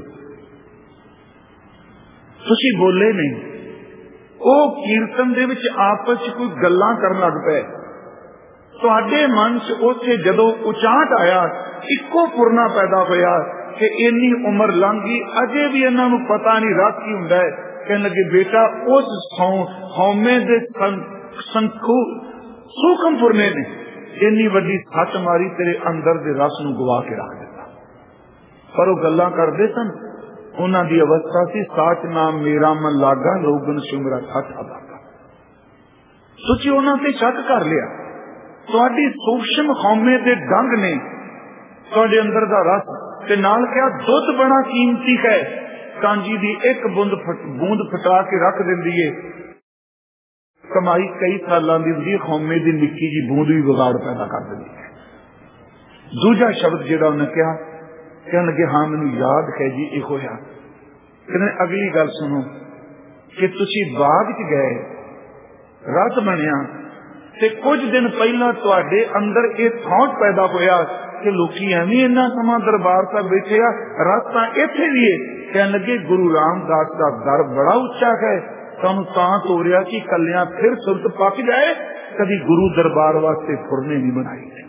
तुसी बोले नहीं, वो कीर्तन दे विच आपस कोई गल्लां करन लग पए। तुहाडे मन च उत्थे जदों उचाट आया, इक्को पुरना पैदा होया कि इन्नी उम्र लंघ गई, अजे भी इन्हां नूं पता नहीं रात की हुंदा है। कहने लगे बेटा उस हौमे दे संखू सूखम पुरने ने इन्नी वड्डी सच मारी, तेरे अंदर दे रस नूं गवा के रख दिता। पर वो गल्लां करदे सन, उन्हां दी अवस्था सी साच नाम मेरा मन लागा लोगन सुमरा सच अदागा। तुसीं उन्हां ते शक कर लिया, तुहाडी सूक्ष्म हौमे दे डंग ने तुहाडे अंदर दा रस ते नाल क्या दुध बड़ा कीमती है, कांजी दी एक बूंद फट, बूंद फटा के रख देंदी है, कमाई कई सालों की होंदी, हौमे दी निक्की जी बूंद भी बिगाड़ पैदा कर देंदी है। दूजा शब्द जिहड़ा उन्हें कहा, कहने लगे हाँ मैनूं याद है जी इहो होया। कहने अगली गल सुनो कि तुसीं बाग च गए, रत बनिया ते कुछ दिन पहला तुहाडे अंदर यह थॉट पैदा होया कि लोकी एवं इन्ना समा दरबार साहब बैठे आ, रस तां इत्थे भी है। कहने लगे गुरु रामदास का दर बड़ा उच्चा है, तुहानूं तां तोरिया कि कलियां फिर सुरत पक जाए कभी गुरु दरबार वास्ते फुरने नहीं बनाई।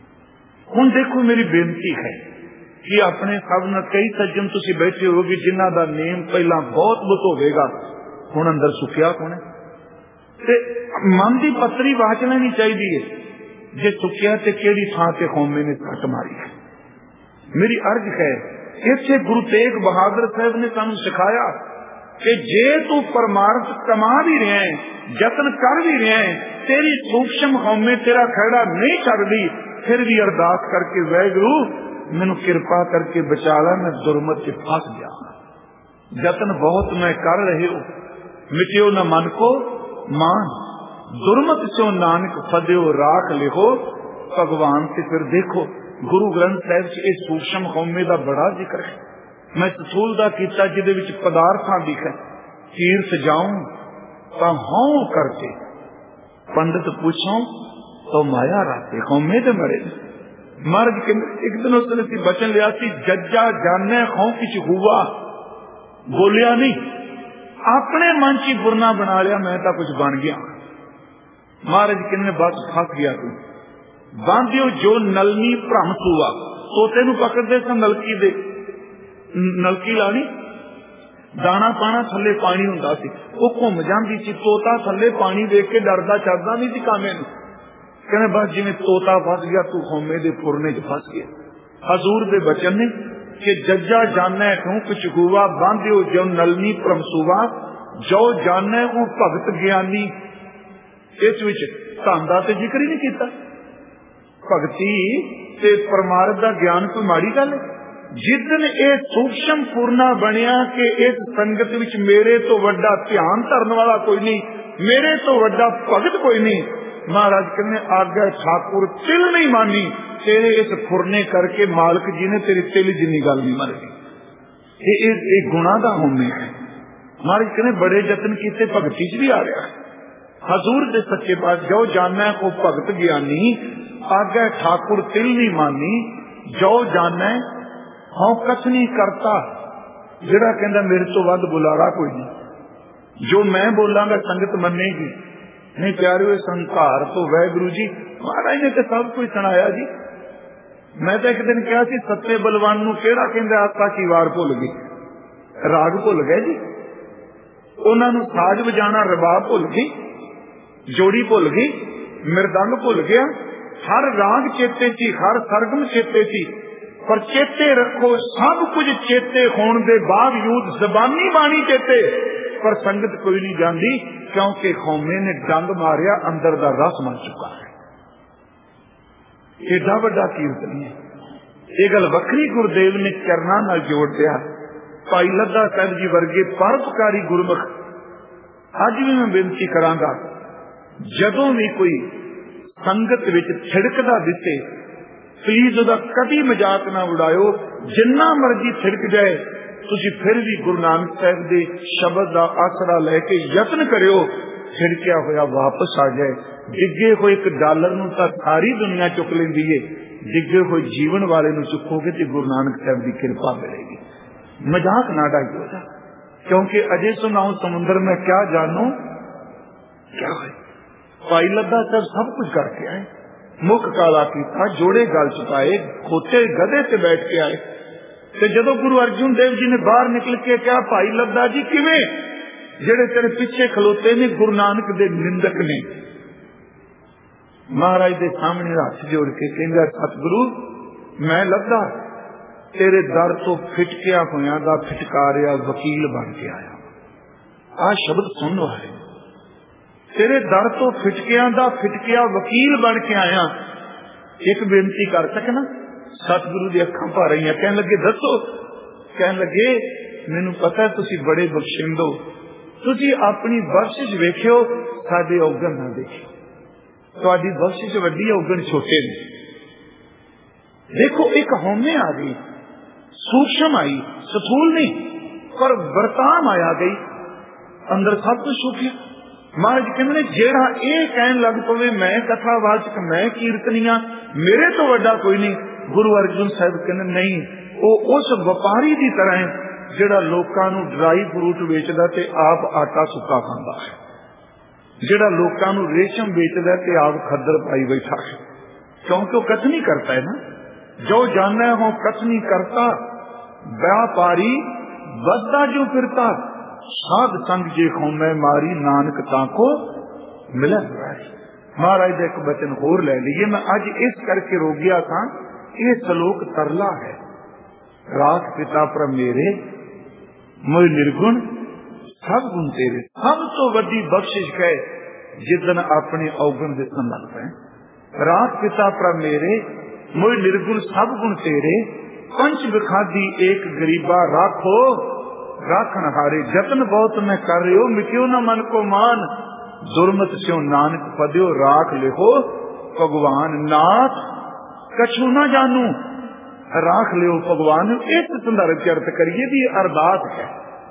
हुण देखो मेरी बेनती है कि अपने सब न कई सज्जन तुसी बैठे होगे जिन्हां दा नेम पहला बहुत बहुत होगा, हुण अंदर सुखिया कौन है? ते मन की पत्तरी वाच लेनी चाहिए जे सुखिया ते केड़ी थां ते कौमे ने सट मारी है। मेरी अर्ज है, इत्थे गुरु तेग बहादुर साहब ने सानू सिखाया कि जे तू परमार्थ कमा भी रहे हैं, जतन कर भी रहे हैं, तेरी सूक्ष्म कौमे तेरा खैड़ा नहीं छड्डदी, फिर भी अरदास करके वैगुरु मैनू कृपा करके बचा ला, मैं दुर्मत च फस गया। जतन बहुत मैं कर रहे हो, मिटियो न मन को मान, दुर्मत सो नानक फदियो राख लिखो, भगवान से फिर देखो। गुरु ग्रंथ साहिब च इस सूक्ष्म कौमे का बड़ा जिक्र है। मैं स्थूल दा कीता जिदे विच पदार्थां दिखे, तीर्थ जाऊं तो हों करके, पंडित पूछो तो माया राते, कौमे ते मरे। महाराज के एक दिन उसने बचन लिया सी, जज्जा जाने खौ किच हुआ, बोलिया नहीं, अपने मन की बुरना बना लिया, मैं तो कुछ बन गया। महाराज कहने बस फस गया तू, बांधियो जो नलनी भ्रम हुआ, तोते नू पकड़ते सन नलकी दे, नलकी लानी, दाना पाना थले पानी हुंदा सी, वो घुम जांदी सी, तोता थले पानी देख के डरदा चढ़दा नहीं सी कामे नू। कहने बस जिवें तोता फस गया तू खौमे दे फुरने च फस गया। हजूर दे बचन ने कि जज्जा जाने क्यों कुछ हुआ, बांधियो जो नलनी भ्रमसुआ, जो जाने वो भगत ज्ञानी। इस विच धन दा ते जिक्र ही नहीं कीता। भगती ते परमार्थ दा ज्ञान कोई माड़ी गल है? जिदन ये सूक्ष्म पूर्णा बनिया कि इस संगत विच मेरे तो वड्डा ध्यान धरन वाला कोई नहीं, मेरे तो वड्डा भगत कोई नहीं। महाराज कहने आज्ञा ठाकुर तिल नहीं मानी, तेरे इस फुरने करके मालिक जी ने तेरी तिल जिन्नी गल नहीं मानी। ये गुणा दा होने है। महाराज कहने बड़े जतन किए, भगती च भी आ रहा है। हजूर दे सच्चे पास जो जाना को भगत ज्ञानी, आज्ञा ठाकुर तिल नहीं मानी, जो जाना हाँ कछ नहीं करता। जिहड़ा कहंदा मेरे तो वध बुलारा कोई नहीं, जो मैं बोलांगा संगत मनेगी नहीं। प्यारे संसार तो वैगुरु जी महाराज ने तो सब कुछ सुनाया जी। मैं तो एक दिन कहा सी सत्ते बलवान नूं केड़ा कहंदा आसा की वार भुल गई, राग भुल गए जी। उन्होंने साज बजाना रबाब भुल गई, जोड़ी भुल गई, मृदंग भुल गया, हर राग चेते सी, हर सरगम चेते सी। पर चेते रखो सब कुछ चेते होने के बावजूद जबानी बाणी चेते, पर संगत कोई नहीं जानती क्योंकि कौमे ने डंग मारिया, अंदर का रस मर चुका है। एडा वड्डा कीर्तनी है। ये गल वखरी गुरुदेव ने चरणा नाल जोड़ दिया। भाई लद्दा साहब जी वर्गे परोपकारी गुरमुख अज भी मैं बेनती करांगा, जदों भी कोई संगत विच छिड़कदा दिसे प्लीज उहदा कभी मजाक ना उड़ाओ। जिन्ना मर्जी छिड़क जाए, तुसी फिर भी गुरु नानक साहब दे शब्द का आसरा लेके यत्न करियो, छिड़किया होया वापस आ जाए। डिगे हुए एक डॉलर नूं तां सारी दुनिया चुक लेंदी है, डिगे हुए जीवन वाले नूं चुकोगे तो गुरु नानक साहब की कृपा मिलेगी। मजाक ना डाइयो, क्योंकि अजय सुनाओ समुद्र में क्या जानो क्या है। भाई लद्दा साहब सब कुछ करके आए, मुख काला किया, जोड़े गल चुकाए, खोते गधे से बैठ के आए। तो जदों गुरु अर्जुन देव जी ने बाहर निकल के क्या भाई लद्दा जी किवें, जेड़े तेरे पीछे खलोते ने गुरु नानक दे निंदक ने। महाराज दे सामने हाथ जोड़ के कहंदा सतगुरु मैं लद्दा तेरे दर तो फिटकिया होया दा फिटकारिया वकील बन के आया। आ शब्द सुन वाले, तेरे दर तो फिटकिया दा फिटकिया वकील बन के आया। एक बेनती कर सकना? सतगुरु दी अखां भर रही, कहन लगे दसो। कहन लगे मैनू पता तुसी बड़े बख्शिंदो, तुसी अपनी बख्शिश वेखियो, साडे औगण ना देखियो। तुहाडी बख्शिश वड्डी, औगण छोटे ने। देखो एक होमे आ गई, सूक्ष्म आई, स्थूल नहीं, पर वरताम आया गई, अंदर सब कुछ सुखी। महाराज कहने जेड़ा ये कहन लग पवे मैं कथावाचक, मैं कीर्तनिया, मेरे तो वड्डा कोई नहीं। गुरु अर्जुन साहब कहने नहीं, वो उस व्यापारी की तरह है जेड़ा लोकां नूं ड्राई फ्रूट वेचदा ते आप आटा सुक्का खांदा है। ਜਿਹੜਾ ਲੋਕਾਂ ਨੂੰ ਰੇਸ਼ਮ ਵੇਚਦਾ ਤੇ ਆਪ ਖੱਦਰ ਪਾਈ ਬੈਠਾ ਹੈ, क्योंकि कथ नहीं करता है ना। जो जाना हो कथ नहीं करता, व्यापारी बददा जो फिरता, साध संग जे खौमे मारी, नानक ताको मिला मुरारी। महाराज एक बचन होर ले लीजिए, मैं अज इस करके रो गया था, ये श्लोक तरला है। राख पिता पर मेरे मोह निर्गुण सब गुण तेरे। सब तो वड्डी बख्शिश है जिदन अपने अवगुण दिसन लग पे। राख पिता पर मेरे मोह निर्गुण सब गुण तेरे। पंच विखादी एक गरीबा राखो राखन हारे। जतन बहुत मैं कर रहे हो, मिट्यो न मन को मान। दुर्मत स्यों नानक पद्यो राख लिखो भगवान। नाथ कछु न जानू, राख लियो भगवान। इस संदर्भ के अर्थ करिए भी अरदास है।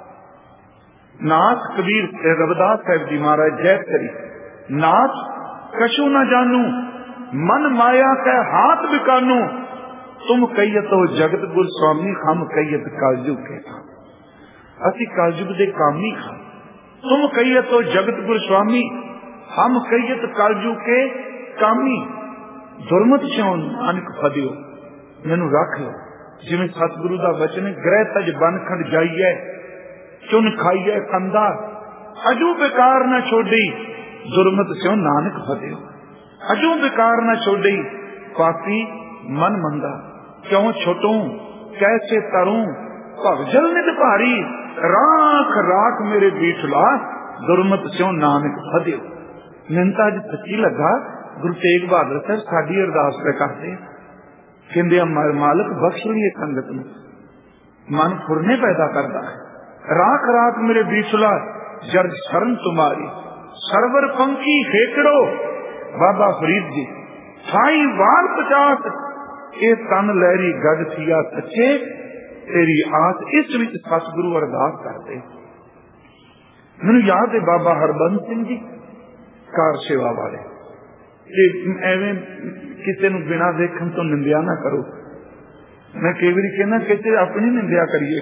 नाथ कबीर रविदास साहब जी महाराज जय करी। नाथ कछु न जानू, मन माया के हाथ बिकानू। तुम कहियत हो जगत गुर स्वामी, हम कहियत कालयुग के काम। असी कालयुग दे कामी खां। तुम कहियत हो जगत गुर स्वामी, हम कहियत कालयुग के कामी। दुर्मत स्यों नानक फदियो, मैनू रख लो। जिवें सतगुरु दा वचन, ग्रह तज बन खंड जाइए, चुन खाइए कंदा, अजू बेकार न छोड़ी। दुर्मत स्यों नानक फदियो, अजू बेकार न छोड़ी। पापी मन मंदा, क्यों छोटू कैसे तरू। भवजल नित भारी, राख राख मेरे बीठला। दुर्मत स्यों नानक फदियो। मैनूं तां अज सच्ची लगा गुरु तेग बहादुर साहब साडी अरदास पे करते, कहंदे मालिक बख्श लिए संगत में। मन फुरने पैदा करता है। राख राख मेरे बीठला, जर शरण तुम्हारी। सरवर पंखी हेकड़ो बाबा फरीद जी। साई वाल पचास, ये तन लहरी गढ़ थिया सच्चे, तेरी आस। इस विच सतगुरु अरदास करते। मैनूं याद है बाबा हरबंस सिंह जी कार सेवा वाले। एवें किसी नूं बिना देखण तो निंदिया ना करो। मैं कई बार कहना कि अपनी निंदिया करिए।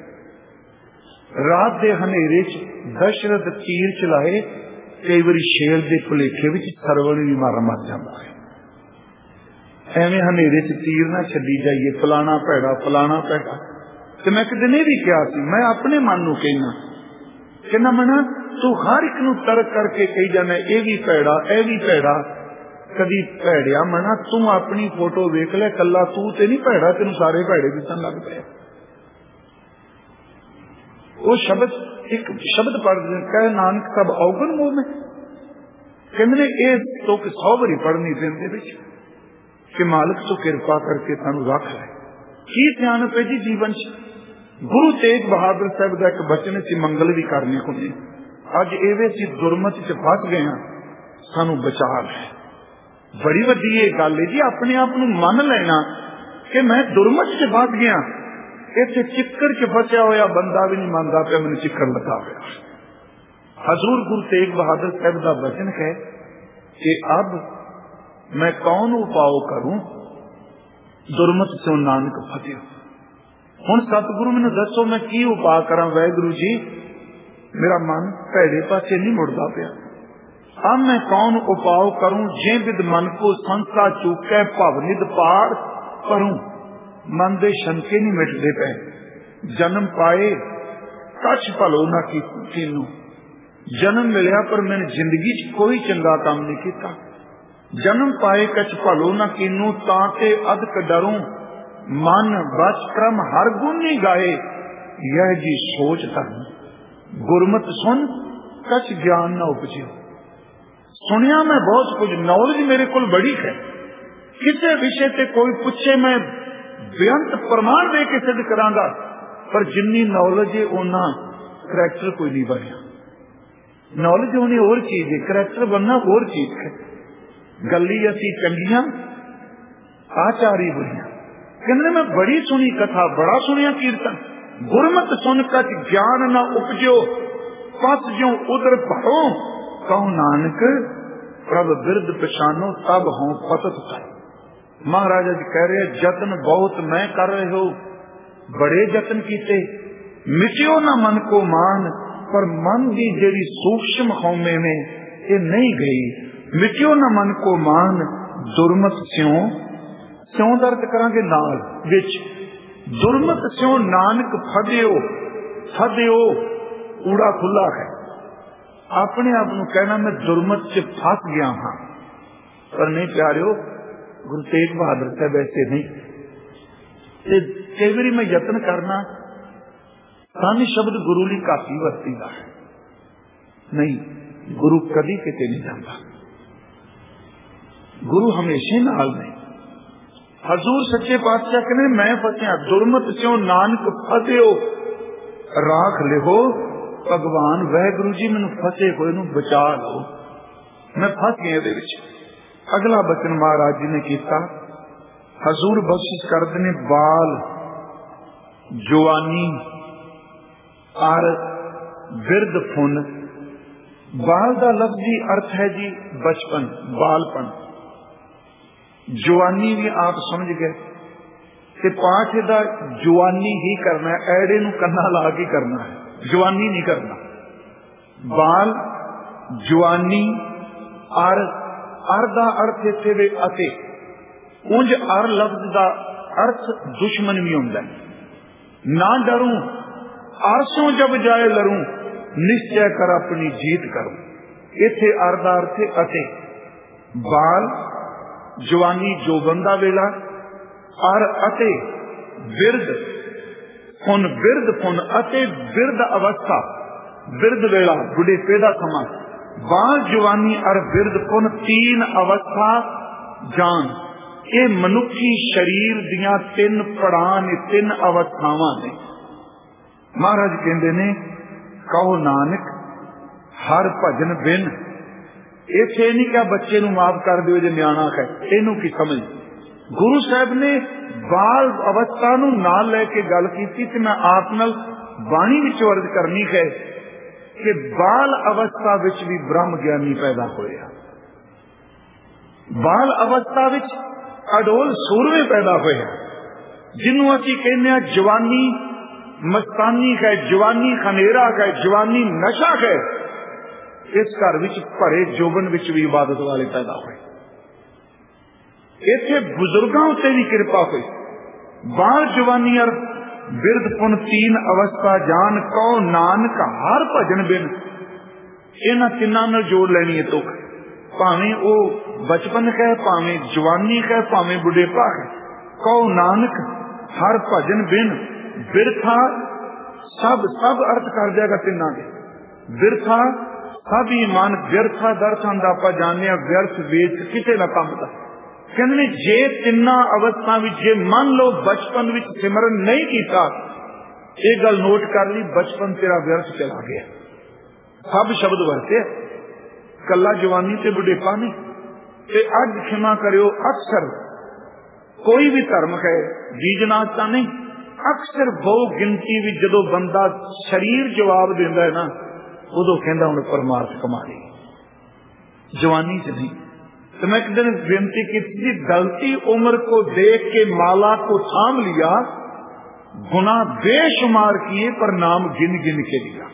रात के हनेरे च दशरथ तीर चलाए, कई बार शेर के भुलेखे विच सरवण भी मारा मर जाता है। एवें हनेरे च तीर ना छड्डी जाइए, फलाना भैड़ा फलाना भैड़ा। तो मैं किसी ने भी कहा सी, मैं अपने मन नूं कहना कहना मना तू हर एक नूं तरक करके कही जाना ये भी भैड़ा ये भी भैड़ा। कदी भैड़िया मना तू अपनी फोटो वेख ले, कला तू ते नहीं भैड़ा, तेन सारे भैड़े दिसन लग पे। वो शब्द एक शब्द पढ़ कह नानक सब अवगुण मोह में। कहते ये तो सौ बारी पढ़नी दिन कि मालिक तो कृपा करके सानू रख ले। की सियाणप है जी जीवन च। गुरु तेग बहादुर साहब का एक बचन सी मंगल भी करने को नहीं। अज एवे सी दुर्मत च फस गए हैं, सानू बचा ले। बड़ी वड्डी ये गल है जी, अपने आप नूं मन लेना कि मैं दुर्मत च फस गया। इत्थे चिक्कड़ च फसिया होया बंदा भी नहीं मानता पे मैंने चिक्कड़ लगा हुआ। हजूर गुरु तेग बहादुर साहब का वचन है कि अब मैं कौन उपाय करूं, दुर्मत से नानक फतियो। हुण सतगुरु मैनूं दसो मैं की उपाय करा। वाहिगुरु जी मेरा मन भैड़े पासे नहीं मुड़दा पिया। अब मैं कौन उपाय करूं, जे विद मन को संसा चूकै भवनिद पार करूं। मन दे शंके नहीं मिटदे पे। जन्म पाए कछ भलो ना कीनू। जन्म मिलिया पर मैंने जिंदगी च कोई चंगा काम नहीं किया। जन्म पाए कछ भलो ना कीनू, ताके अदक डरूं। मन बच क्रम हर गुण नहीं गाए, यह जी सोच धन। गुरमत सुन कछ ज्ञान न उपजे। सुनिया मैं बहुत कुछ, नॉलेज मेरे को बड़ी है। किसी विषय से कोई पूछे मैं बेअंत प्रमाण दे के सिद्ध करांगा, पर जिन्नी नॉलेज है उन्ना करैक्टर कोई नहीं बनया। नॉलेज होनी और चीज है, करैक्टर बनना और चीज है। गली असी चंगियां आचारी बुरियां। कहने मैं बड़ी सुनी कथा, बड़ा सुनिया कीर्तन। गुरमत सुन कछ ज्ञान न उपजो, पस जो उधर भरो। कहूं नानक प्रभ बिरद पछानो, तब हों पतत कर। महाराजा जी कह रहे जतन बहुत मैं कर रहे हो, बड़े जतन कीते, मिटियो ना मन को मान। पर मन की जेड़ी सूक्ष्म खौमे में ये नहीं गई। मिट्यो न मन को मान दुर्मत स्यों, स्यों दा अर्थ करांगे नाल विच, दुर्मत स्यों नानक फदियो, फदियो ऊड़ा खुला है। अपने आप को कहना मैं दुर्मत च फस गया हाँ, पर नहीं प्यारियो, गुरु तेग बहादुर साहब ऐसे नहीं। कई बार मैं यत्न करना सानी शब्द गुरु ली काफी वरतीदा है, नहीं गुरु कदी किते नहीं जाता, गुरु हमेशा नाल नहीं। हजूर सच्चे पातशाह कहने मैं फसिया दुर्मत स्यों नानक फसियो, राख लिहो भगवान वाहिगुरु जी मैनू फसे होए नू बचा लो, मैं फस गया दे विच। अगला बचन महाराज जी ने किया, हजूर बख्शिश करते ने बाल जवानी और बिरद फुन। बाल का लफ्जी अर्थ है जी बचपन, बालपन। जवानी भी आप समझ गए कि पाठ का जवानी ही करना है, ऐड़े नू कन्ना ला के करना है, जवानी नहीं करना। बाल जवानी और अर का अर्थ इत्थे वे अते, उंज अर लफ्ज का अर्थ दुश्मन भी होंदा है। ना डरूं अरसों जब जाए लरूं, निश्चय कर अपनी जीत करूं। इत्थे अर दा अर्थ अते। बाल जवानी जो बंदा वेला और अते बिरद फुन, बिरद फुन अते बिरद अवस्था, बिरद वेला बुढ़ेपे का समा। बाल जवानी और बिरद फुन तीन अवस्था जान, ये मनुखी शरीर दियां तीन पड़ां ने, तीन अवस्थावां ने। महाराज कहते ने कहो नानक हर भजन बिन, इत्थे नहीं क्या बच्चे नू माफ कर दिओ जे न्याणा है, इनू की समझ। गुरु साहब ने बाल अवस्था नू नाल लैके गल कीती ते मैं आप नाल बाणी विच अर्ज करनी है कि बाल अवस्था विच भी ब्रह्म ज्ञानी पैदा होया, बाल अवस्था विच अडोल सूरवे पैदा होया, जिन्हों असीं कहने जवानी मस्तानी है, जवानी खनेरा है, जवानी नशा है। इस घर विच भरे जोबन विच भी इबादत वाले पैदा हुए, इत्थे बुजुर्गों उत्ते भी कृपा हुई। बाल जवानी और बिरद पुन तीन अवस्था जान, कहो नानक हर भजन बिन। इन्हां तिन्हां नाल जोड़ लैनी है तुक, भावें वो बचपन है, भावें जवानी है, भावें बुढ़ेपा है। कहो नानक हर भजन बिन, बिरथा सब सब अर्थ कर जाएगा तिन्हां दे। बिरथा सब ही मन व्यर्था दर्शन का आप जाने, व्यर्थ वेच किसी ना काम का। कहने जे तिना अवस्था विच जे मान लो बचपन विच सिमरन नहीं किया, ये गल नोट कर ली, बचपन तेरा व्यर्थ चला गया। सब शब्द वरते, कला जवानी ते बुढ़ेपा नहीं। ते अज क्षमा करियो, अक्सर कोई भी धर्म है बीजनाथ नहीं, अक्सर बहु गिनती भी जदों बंदा शरीर जवाब देता है ना, उदों कहता हूं परमार्थ कमा ली, जवानी च नहीं। तो मैं एक दिन बेनती की थी, गलती उम्र को देख के माला को थाम लिया, गुनाह बेशुमार किए पर नाम गिन गिन के लिया।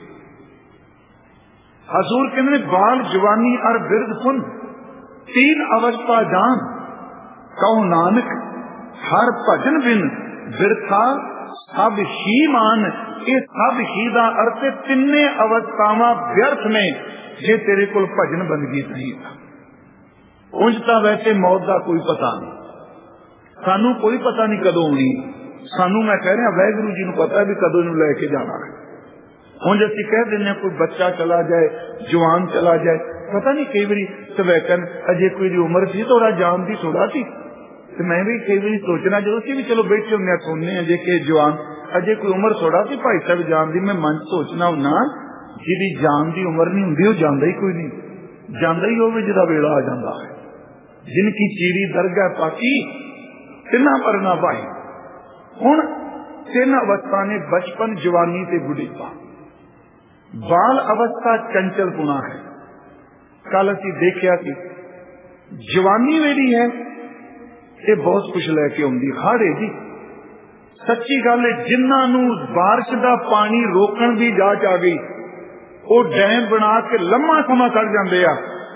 हजूर कहते बाल जवानी और बिरद पुन तीन अवस्था जान, कहो नानक हर भजन बिन, बिरथा सब ही मान। ये सब ही दा अर्थ तिन्ने अवस्थावां व्यर्थ ने जे तेरे कोल भजन बंदगी नहीं था। उंज तां वैसे मौत का कोई पता नहीं, सानू कोई पता नहीं कदों होनी। सानू मैं कह रहा वाहिगुरू जी नूं पता भी कदों नूं लैके जाना है। उंज असीं कह दिंदे कोई बच्चा चला जाए, जवान चला जाए, पता नहीं कई बारी सवैकन अजे कोई उम्र सी थोड़ा जान की थोड़ा सी। मैं भी कई बार सोचना जो भी चलो बैठे होंगे सुनने अजे के जवान अजे कोई उम्र थोड़ा सी भाई साहब जान दी, मैं मन सोचना होना जिहदी जान की उम्र नहीं होंदी, जांदा ही कोई नहीं, जांदा ही होवे जिहदा वेला आ जांदा है। जिनकी चीरी दरगाह पाकी तिना पर ना भाई। हुण तीन अवस्था ने बचपन जवानी ते बुढ़ेपा। बाल अवस्था चंचल पुना है। कल असीं देखिया कि जवानी वेली है ये बहुत कुछ लैके आउंदी, हाड़े जी सच्ची गल है। जिन्हों बारिश का पानी रोकण की जांच आ गई, वो डैम बना के लम्मा समा कर जाते हैं,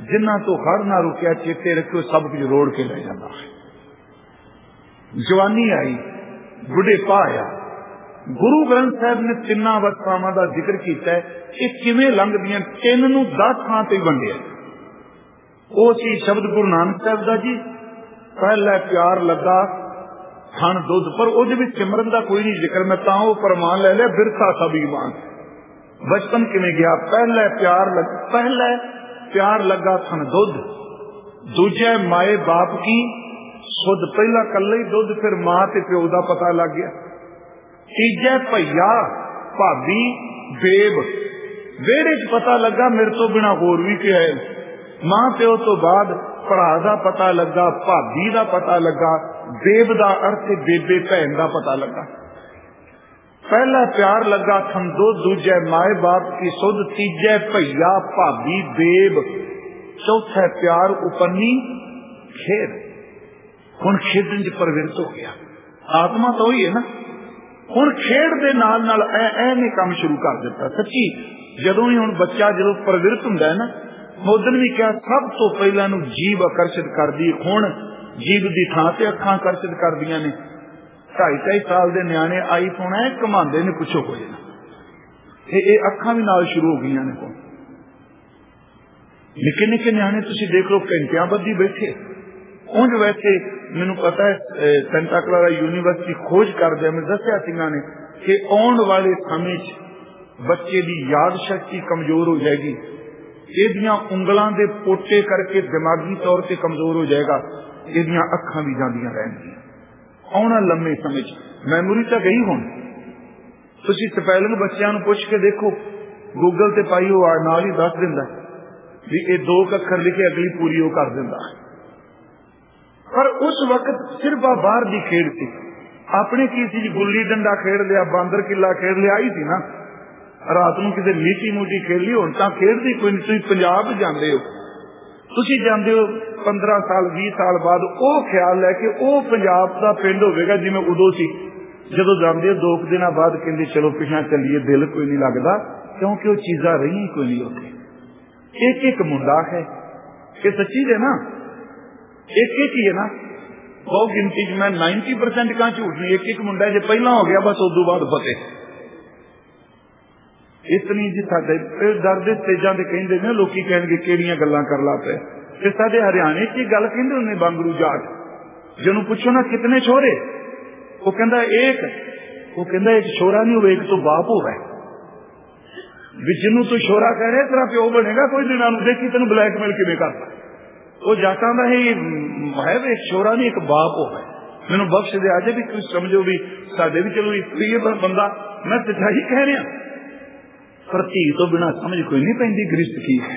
जिन्हां तो हड़ ना रुकिया चेते रखियो सब कुछ रोड़ के ले जाता है। जवानी आई, बुढ़ेपा आया। गुरु ग्रंथ साहब ने तिना अवस्थावां दा जिक्र किया है, ये किवें लंघदियां, तीन नूं दस थां ते वंडिया। वो सी शब्द गुरु नानक साहब दा जी, पहला प्यार लगा थन दुध, पर उहदे विच सिमरन दा कोई नहीं जिक्र। मैं तां वो प्रमाण ले लिया, बिरथा सब ईमान। बचपन किवें गया, पहला प्यार लग पहला प्यार लगा थन दुध, दूजा माए बाप की सुध। पहला कल्ला ही दुध, फिर मां ते प्यो दा पता लग गया। तीजा भैया भाभी बेब, वेड़े च पता लगा मेरे तो बिना होर भी क्या है। मां प्यो तो बाद भरा दा पता लगा, भाभी दा पता लगा, बेब दा अर्थ बेबे भैन दा पता लगा। पहला प्यार लगा थन दुध, दूजा माए बाप की सुध, तीजा भैया भाभी बेब, चौथा प्यार उपन्नी खेद। हुण खेडन च प्रवृत्त हो गया। आत्मा तो ही है ना, हुण खेड दे नाल नाल ऐ ऐ ने काम शुरू कर दिता। सच्ची जदों ही हुण बच्चा जदों प्रवृत्त हुंदा है ना, मोदन भी क्या सब तो पहला नूं जीव आकर्षित करदी। हुण जीव दी थां ते अखां आकर्षित करदियां ने। ढाई ढाई साल दे न्याणे आई फोन है घुमांदे ने, पुछो कोई ना, ये अखां भी नाल शुरू हो गई ने। को निक्के निक्के न्याणे तुसीं देख लो घंटियां बद्धी बैठे। उंज वैसे मैनूं पता है सेंटा क्लारा यूनीवर्सिटी खोज करदे मैं दस्सिया सीगा ने कि आउण वाले समय च बच्चे दी याद शक्ति कमजोर हो जाएगी, एदियां उंगलां दे पोटे करके दिमागी तौर पर कमजोर हो जाएगा, एदियां अखां भी जांदियां रहणगियां। आउणा लम्मे समय मैमोरी तो गई। हुण तुसीं स्पैलिंग बच्चों को पुछ के देखो, गूगल ते पाई हो नाल ही दस दिंदा भी ये दो अखर लिखे, अगली पूरी वो कर दिंदा। पर उस वक्त सिर्फ बाहर की खेड सी, अपने की सी गुल्ली डंडा खेड लिया, बांदर किला खेड लिया, आई थी ना। रात नूं किते मीटी मूटी खेल ली। हुण तां खेडदी कोई नहीं। तुसीं पंजाब जांदे हो, तुसीं जांदे हो पंद्रह साल बीस साल बाद वो ख्याल है कि वो पंजाब का पिंड होगा जिवें उदों सी। जदों जांदे हो दो दिन बाद कहंदे चलो पिछा चलीए, दिल कोई नहीं लगता, क्योंकि वो चीज़ां रही कोई नहीं होती। एक एक मुंडा है, ये सच्ची है ना, एक एक ही है ना। बहुत गिनती मैं नाइनटी परसेंट कहां झूठ नहीं, एक एक मुंडा जो पहला हो गया बस उदों बाद फतेह। इतनी जी साडे डर दे स्टेजां ते कहिंदे ने लोकी कहणगे किहड़ियां गल्लां कर ला पे। ते साडे हरियाणे च गल कहंदे हुंदे बांगरू जाट, जिन्हों पूछो ना कितने छोरे, वो कहंदा एक, वो कहंदा एक छोरा नहीं होवे, एक तो बाप होवे। भी जिन्हों तू छोरा कह रहे तेरा प्यो बनेगा कोई दिन, देखी तेन ब्लैकमेल किवें करता। वो जाटां दा ही है एक छोरा नहीं एक बाप होवे। मैनूं बख्श दे अजे भी कुछ समझो भी साडे भी चलो इस बंदा, मैं सच्चाई कह रहा, पर धी तो बिना समझ कोई नहीं पैंदी गृहस्थ की है।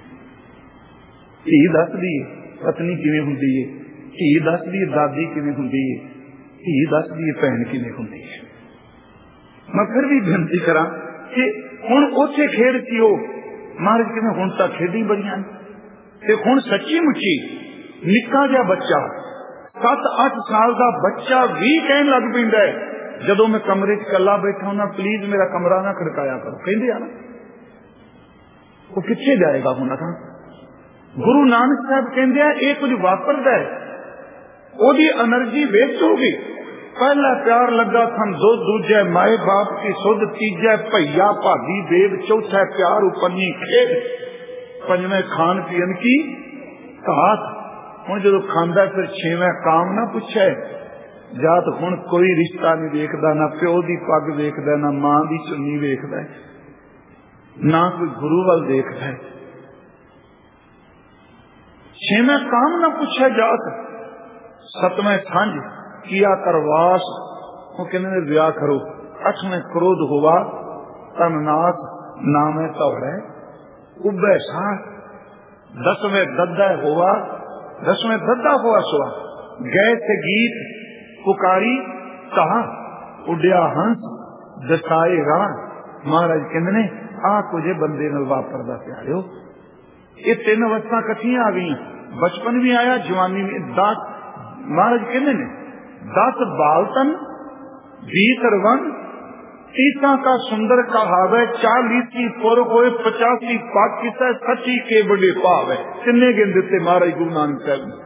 धी दसदी है पत्नी किवें हुंदी है, धी दसदी है दादी किवें हुंदी है, धी दसदी है भैन किवें हुंदी है। मैं फिर भी बेनती करा कि हुण उत्थे खेड सी हो महाराज किवें हुण तां खेडी बड़ियां ते हुण सच्ची मुच्ची निक्का जिहा बच्चा सत्त अठ साल का बच्चा भी कहन लग पैंदा है जदों मैं कमरे च कला बैठा हूं, प्लीज मेरा कमरा ना खड़काया करो। कहते हैं ना, वो कितने जाएगा हुण। गुरु नानक साहब कहते हैं ये कुछ वापरदा है, ओदी एनर्जी वेस्ट हो गई। पहला प्यार लगा थन दुध, दूजा माए बाप की सुध, तीजा भैया भाभी बेब, चौथा प्यार उपन्नी खेद, पंजवें खान पीन की घात। हुण जदों खांदा फिर छेवें काम ना पूछे जात। हुण कोई रिश्ता नहीं देखदा, ना प्यो दी पग देखदा, ना मां दी चुन्नी देखदा, ना कोई गुरु वाल देखदा है। छेवें काम ना पूछे जात, सतवें सांझ किया करवास, वो कहने विआह करो। अठवें क्रोध हुआ तन नाथ, नामे तौड़े उबे साथ। दसवें दद्दा हुआ, दसवें दद्दा हुआ सुहा, गए थे गीत पुकारी कहा, उड्या हंस दसाए रान। महाराज कहते ने आ कुछ बंदे नाल वापरदा प्यारिओ। ये तीन अवस्था कठिया आ गई, बचपन भी आया जवानी में। दस महाराज कहते ने दस बालतन बीस रवन तीसा का सुंदर कहावे, चालीसी पुर होए पचासी पग किसे, सची के बड़े भाव है। किन्ने गिन दिते महाराज गुरु नानक साहब ने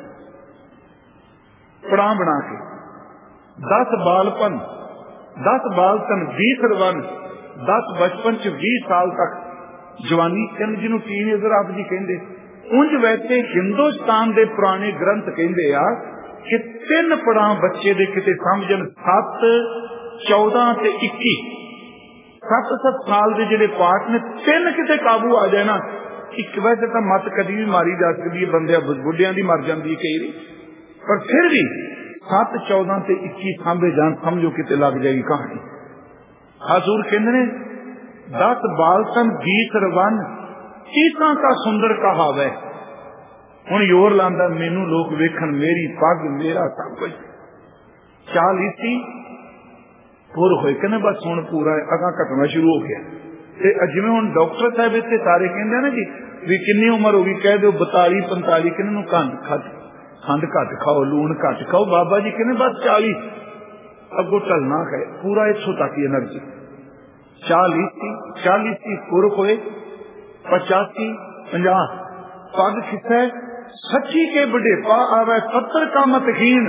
पड़ा बना के। दस बालपन, दस बालपन, बीस रवन, दस बचपन च बीस साल तक जवानी, तीन जिन्हों टीनेजर आप जी कहते। उंज वैसे हिंदुस्तान के पुराने ग्रंथ कहते आ कि तीन पड़ा बच्चे दे किते समझन, सत्त चौदह ते इक्की, सत्त सत्त साल के जिहड़े पाठ ने, तीन किते काबू आ जाए ना, एक वैसे तो मत कदी भी मारी जा सकती है, बंदे बुढ़िया की मर जाती है कई, पर फिर भी सत्त चौदह ते इक्की सांभे जान, समझो किते लग जाएगी कहानी। हजूर कहते ने दस बालतन बीस रवन, तीसा का सुंदर कहावे। हुण योर लांदा मैनू लोग वेखण, मेरी पग मेरा सब कुछ। चालीसी पुर होए, कहने बस हुण पूरा अगा घटना शुरू हो गया। जिवें हुण डॉक्टर साहब इत्थे सारे कहंदे ना जी भी किन्नी उम्र हो गई, कह दो बताली पंताली, किन्ने खंड खत खंड घट खाओ, लूण घट खाओ, बाबा जी कहने बस चालीस, अगों टलना है पूरा इत्थों तक एनर्जी। चालीसी चालीसी पुर होए पचासी पंजाह पग खिसै, सच्ची के बुढ़ेपा आवे, सत्तर का मतहीन,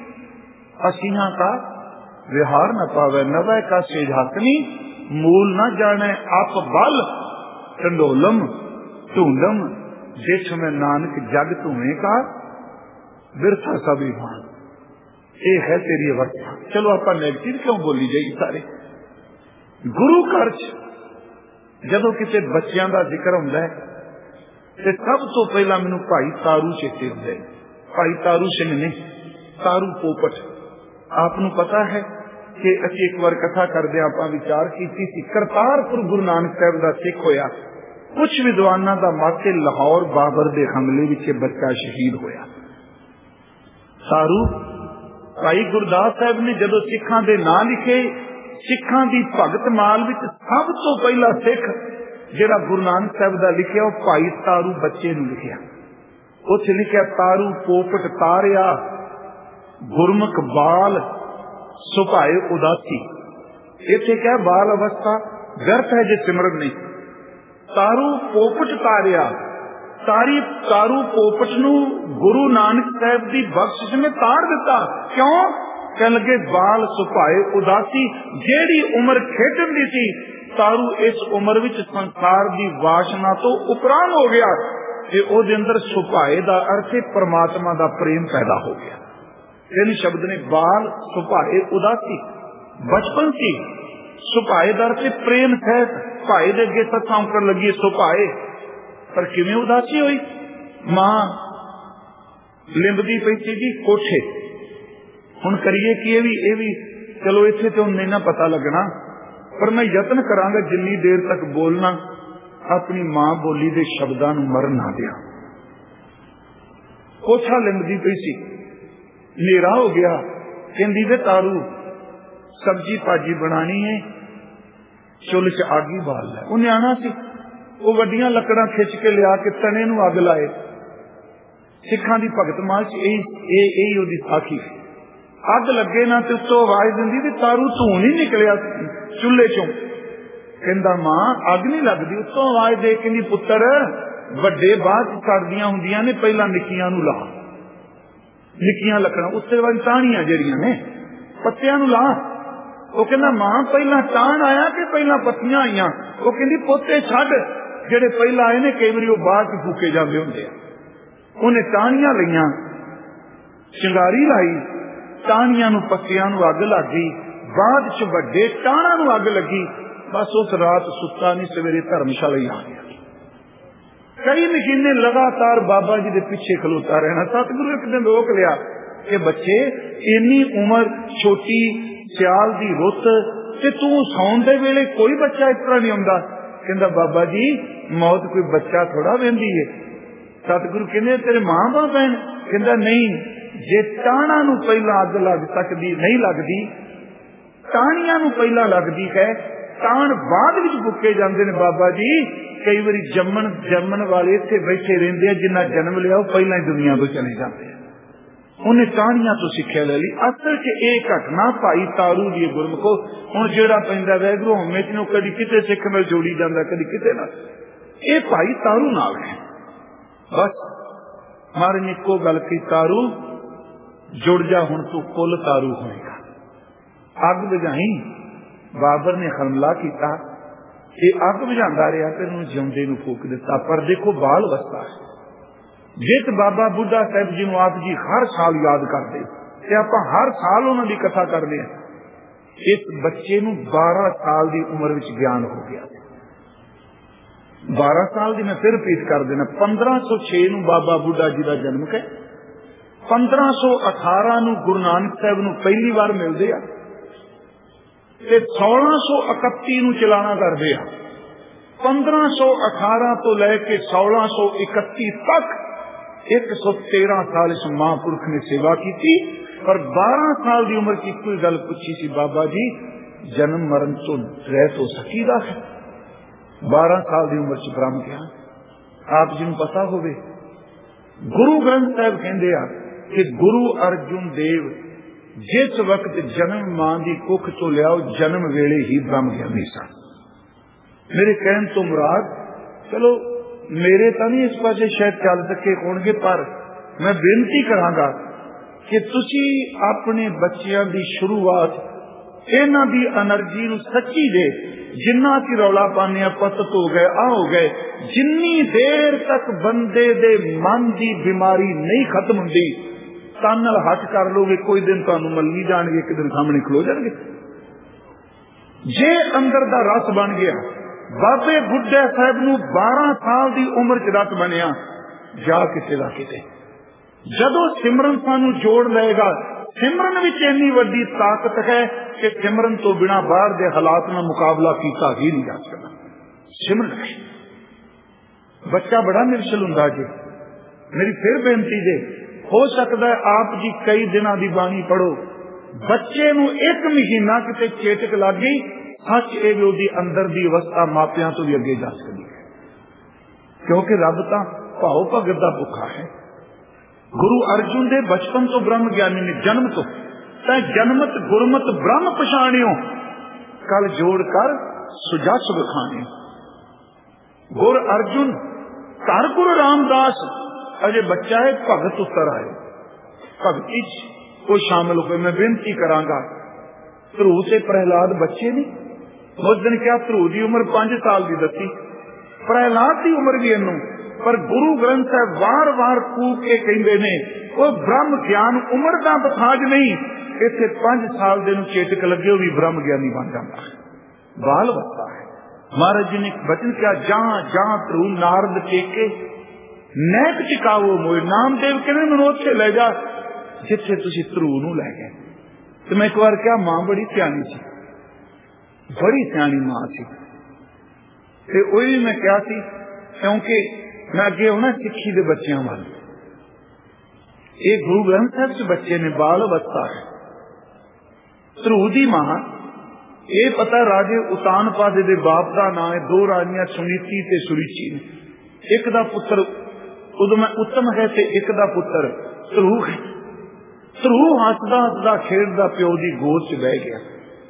असिया का विहार न पावे, नवै का सेझाकनी, मूल न जाने आप बल, टंडोलम ढूंढम, जिस में नानक जग तुम्हें का बिरथा सभी मान। ये है तेरी अवस्था। चलो आप नेगेटिव क्यों बोली जाइए सारे। गुरु घर जदों किसी बच्चों का जिक्र होंदा है ते सब तो पहला मैनू भाई तारू चेते होंदे। भाई तारू सिंह ने, तारू पोपट, आपनू पता है कि असीं एक बार कथा करदे आपां विचार कीती सी, करतारपुर गुरु नानक साहब दा सिख होया, कुछ विद्वानां दा मत है लाहौर बाबर दे हमले विच बच्चा शहीद होया। तारू भाई गुरदास साहब ने जदों सिखां दे नां लिखे, सिखां दी भगत माल विच सब तो पहला सिख जिहड़ा गुरु नानक साहब दा लिखिया वो भाई तारू बच्चे नूं लिखिया। उत्थे लिखिया तारू पोपट तारिया, गुरमुख बाल सुभाए उदासी। इत्थे क्या बाल अवस्था व्यर्थ है जे सिमरन नहीं। तारू पोपट तारिया, तारी तारू पोपट नूं गुरु नानक साहब दी बख्शिश ने ताड़ दिता। क्यों? कहन लगे बाल सुभाए उदासी, जेड़ी उम्र खेडण दी सी तारू इस उम्र विच संसार दी वासना तो उपरांत हो गया ते ओदे अंदर सुभाए दा अर्थ परमात्मा दा प्रेम पैदा हो गया। इन शब्द ने बाल सुभाए उदासी, बचपन सी सुभाए दा अर्थ प्रेम है। भाई दे अगे सत्तां कर लगी सुभाए, पर किवें उदासी हुई? मां लिंबदी पई सी जी कोठे। हुण करिए कि ये भी ये भी चलो इत्थे तो नहीं ना पता लगना, पर मैं यत्न करांगा जिन्नी देर तक बोलना अपनी मां बोली दे शब्दां नूं मरन ना दिया। कोठा लिंबदी पई सी, नेरा हो गया, कहंदी वे तारू सब्जी भाजी बनानी है, चुल च अग ही बाल लै। वो न्याणा सी, वो वड्डियां लकड़ां खिंच के लिया के तने नूं अग लाए। सिखां दी भगत मां च यही ओदी साखी। अग लगे ना ते उत्तों आवाज दिंदी वी तारू धूं नहीं निकलिया चूल्हे चों। कहंदा मां अग नहीं लगदी। उत्तों आवाज दे कहंदी पुत्तर वड्डे बाद सड़दियां हुंदियां ने, पहला निक्कियां नूं ला। निक्कियां लकड़ां उत्ते वाली टाहणियां जिहड़ियां ने पत्तियां नूं ला। वो कहना मां पहला टाण आया कि पहला पत्तियां आईयां? वो कहंदी पोते छड्ड, जेड़े पहला आए ने कई बारी वो बाद च फूके जांदे हुंदे आ। उन्हें टाहणियां लईयां, चिंगारी लाई, टाहणियां नूं पत्तियां नूं अग लग गई, बाद च वड्डे टाणा नूं अग लगी। बस उस रात सुत्ता नहीं, सवेरे धर्मशाला ही आ गया। कई महीने लगातार बाबा जी के पीछे खलोता रहना। सतगुरु एक दिन रोक लिया कि बच्चे इन्नी उम्र छोटी, सियाल दी रुत ते तू सौन दे वेले कोई बच्चा इस तरह नहीं आंदा। कहंदा बाबा जी मौत कोई बच्चा थोड़ा वेंदी है। सतगुरु कहंदे तेरे मां बाप हैं? कहंदा नहीं, जे टाणा नूं पहला अग लग सकदी नहीं लगदी, टाणियां नूं पहला लगदी है, टाण बाद विच फुके जांदे ने। बाबा जी कई बारी जम्मन जम्मन वाले इत्थे बैठे रहिंदे आ, जिन्ना जन्म लिया वो पहला ही दुनिया तो चले जाते हैं। उन्हें कहानियां तो सिक्ख्या ले ली। असल च एक घटना भाई तारू दी गुरमुखो, हुण जेड़ा पैंदा वैगरू होमे च कदी किते सिख नाल जोड़ी जांदा, कदी किते नाल। ये भाई तारू नाल है। बस महाराज ने इक्को गल की, तारू जुड़ जा, हुण तू कुल तारू होएगा। अग बुझाई, बाबर ने हमला किया, ये अग बुझांदा रहा ते इहनूं जिउंदे नूं फूक दिता। पर देखो बाल वसता है। जिस बाबा बुढ़ा साहब जी आप जी हर साल याद करते, आप हर साल उन्होंने कथा करते हैं। इस बच्चे नूं बारह साल की उम्र में ज्ञान हो गया। बारह साल की मैं फिर रिपीट कर देना, पंद्रह सौ छे नूं बाबा बुढ़ा जी का जन्म है, पंद्रह सौ अठारह नूं गुरु नानक साहब नूं पहली बार मिलते हैं, सोलह सौ इकती नूं चलाना करते हैं। पंद्रह सौ अठारह तो लैके सोलह सौ इकती तक एक सौ तेरह साल इस महापुरुष ने सेवा की थी। पर बारह साल की उम्र की कोई गल पूछी सी, बाबा जी जन्म मरण तो रह तो सकीदा है। बारह साल की उम्र च ब्रह्म ज्ञान आप जी पता होवे। गुरु ग्रंथ साहब कहते हैं कि गुरु अर्जुन देव जिस वक्त जन्म मां की कुख तो लिया, जन्म वेले ही ब्रह्म ज्ञानी सन। मेरे कहन तो मुराद, चलो मेरे तो नहीं इस पासे शायद चल सके होंगे, पर मैं बेनती करांगा कि तुसी अपने बच्चों की शुरुआत इन्हां दी एनर्जी नूं सच्ची दे, जिन्ना की रौला पाने पतत हो गए आ हो गए, जिन्नी देर तक बंदे दे मन की बीमारी नहीं खत्म होंदी, तन नाल हट कर लोगे, कोई दिन तुहानूं मल्ली जाणगे, एक दिन सामने खलो जाणगे। जे अंदर दा रस बन गया, बाबे बुढ़े साहब नूं बारह साल की उम्र च रस बनिया, जा किते दा किते। जदों सिमरन सानूं जोड़ लेगा, सिमरन विच इन्नी वड्डी ताकत है कि सिमरन तो बिना बाहर दे हालात नाल मुकाबला कीता ही नहीं जा सकता। सिमरन बच्चा बड़ा निरछल हुंदा जी। मेरी फिर बेनती जे, हो सकता है आप जी कई दिनों की बाणी पढ़ो, बच्चे नूं एक महीना किते चेटक लग गई, सच ये भी उसकी अंदर की अवस्था मापिया तो भी अगे जा सकती है, क्योंकि रब तो भाव भगत का भुखा है। गुरु अर्जुन दे बचपन तो ब्रह्म ज्ञानी ने, जन्म तो जन्मत गुरमत ब्रह्म पछाणियो, कल जोड़ कर सुजस विखाने। गुर अर्जुन घर गुरु रामदास अजे बच्चा है, भगत उतर आए, भगती को शामिल हो। मैं बेनती करांगा, ध्रुव से प्रहलाद बच्चे नहीं, उस दिन क्या ध्रुव की उम्र पांच साल की दसी, प्रहलाद की उम्र भी इनू, पर गुरु ग्रंथ साहब वार वार कूक के कहते ने, वो ब्रह्म ज्ञान उम्र का बखाज नहीं, इतने पांच साल दिन चेतक लगे भी ब्रह्म ज्ञानी बन जाता है, बाल बचता है। महाराज जी ने वचन किया, जहां जहां ध्रुव नारद टेके नैक चिकावो मोए, नामदेव कहने मनोज से ले जा जिथे तुसी ध्रुव नूं लै गए। तो मैं एक बार क्या, मां बड़ी सियाणी सी, बड़ी सियाणी मां सी, ते ओही मैं क्या सी, क्योंकि मैं अगे होना सिक्खी दे बच्चों वाल, ये गुरु ग्रंथ साहब च बच्चे ने, बाल अवस्था है। ध्रुव दी मां, ये पता राजे उतानपाद दे बाप का नाम है, दो रानियां सुनीति ते सुरीची ने, एक दा पुत्र उदम उत्तम है ते एक दा पुत्र ध्रुव है। ध्रुव हसदा हसदा खेडदा प्यो की गोद च बह गया,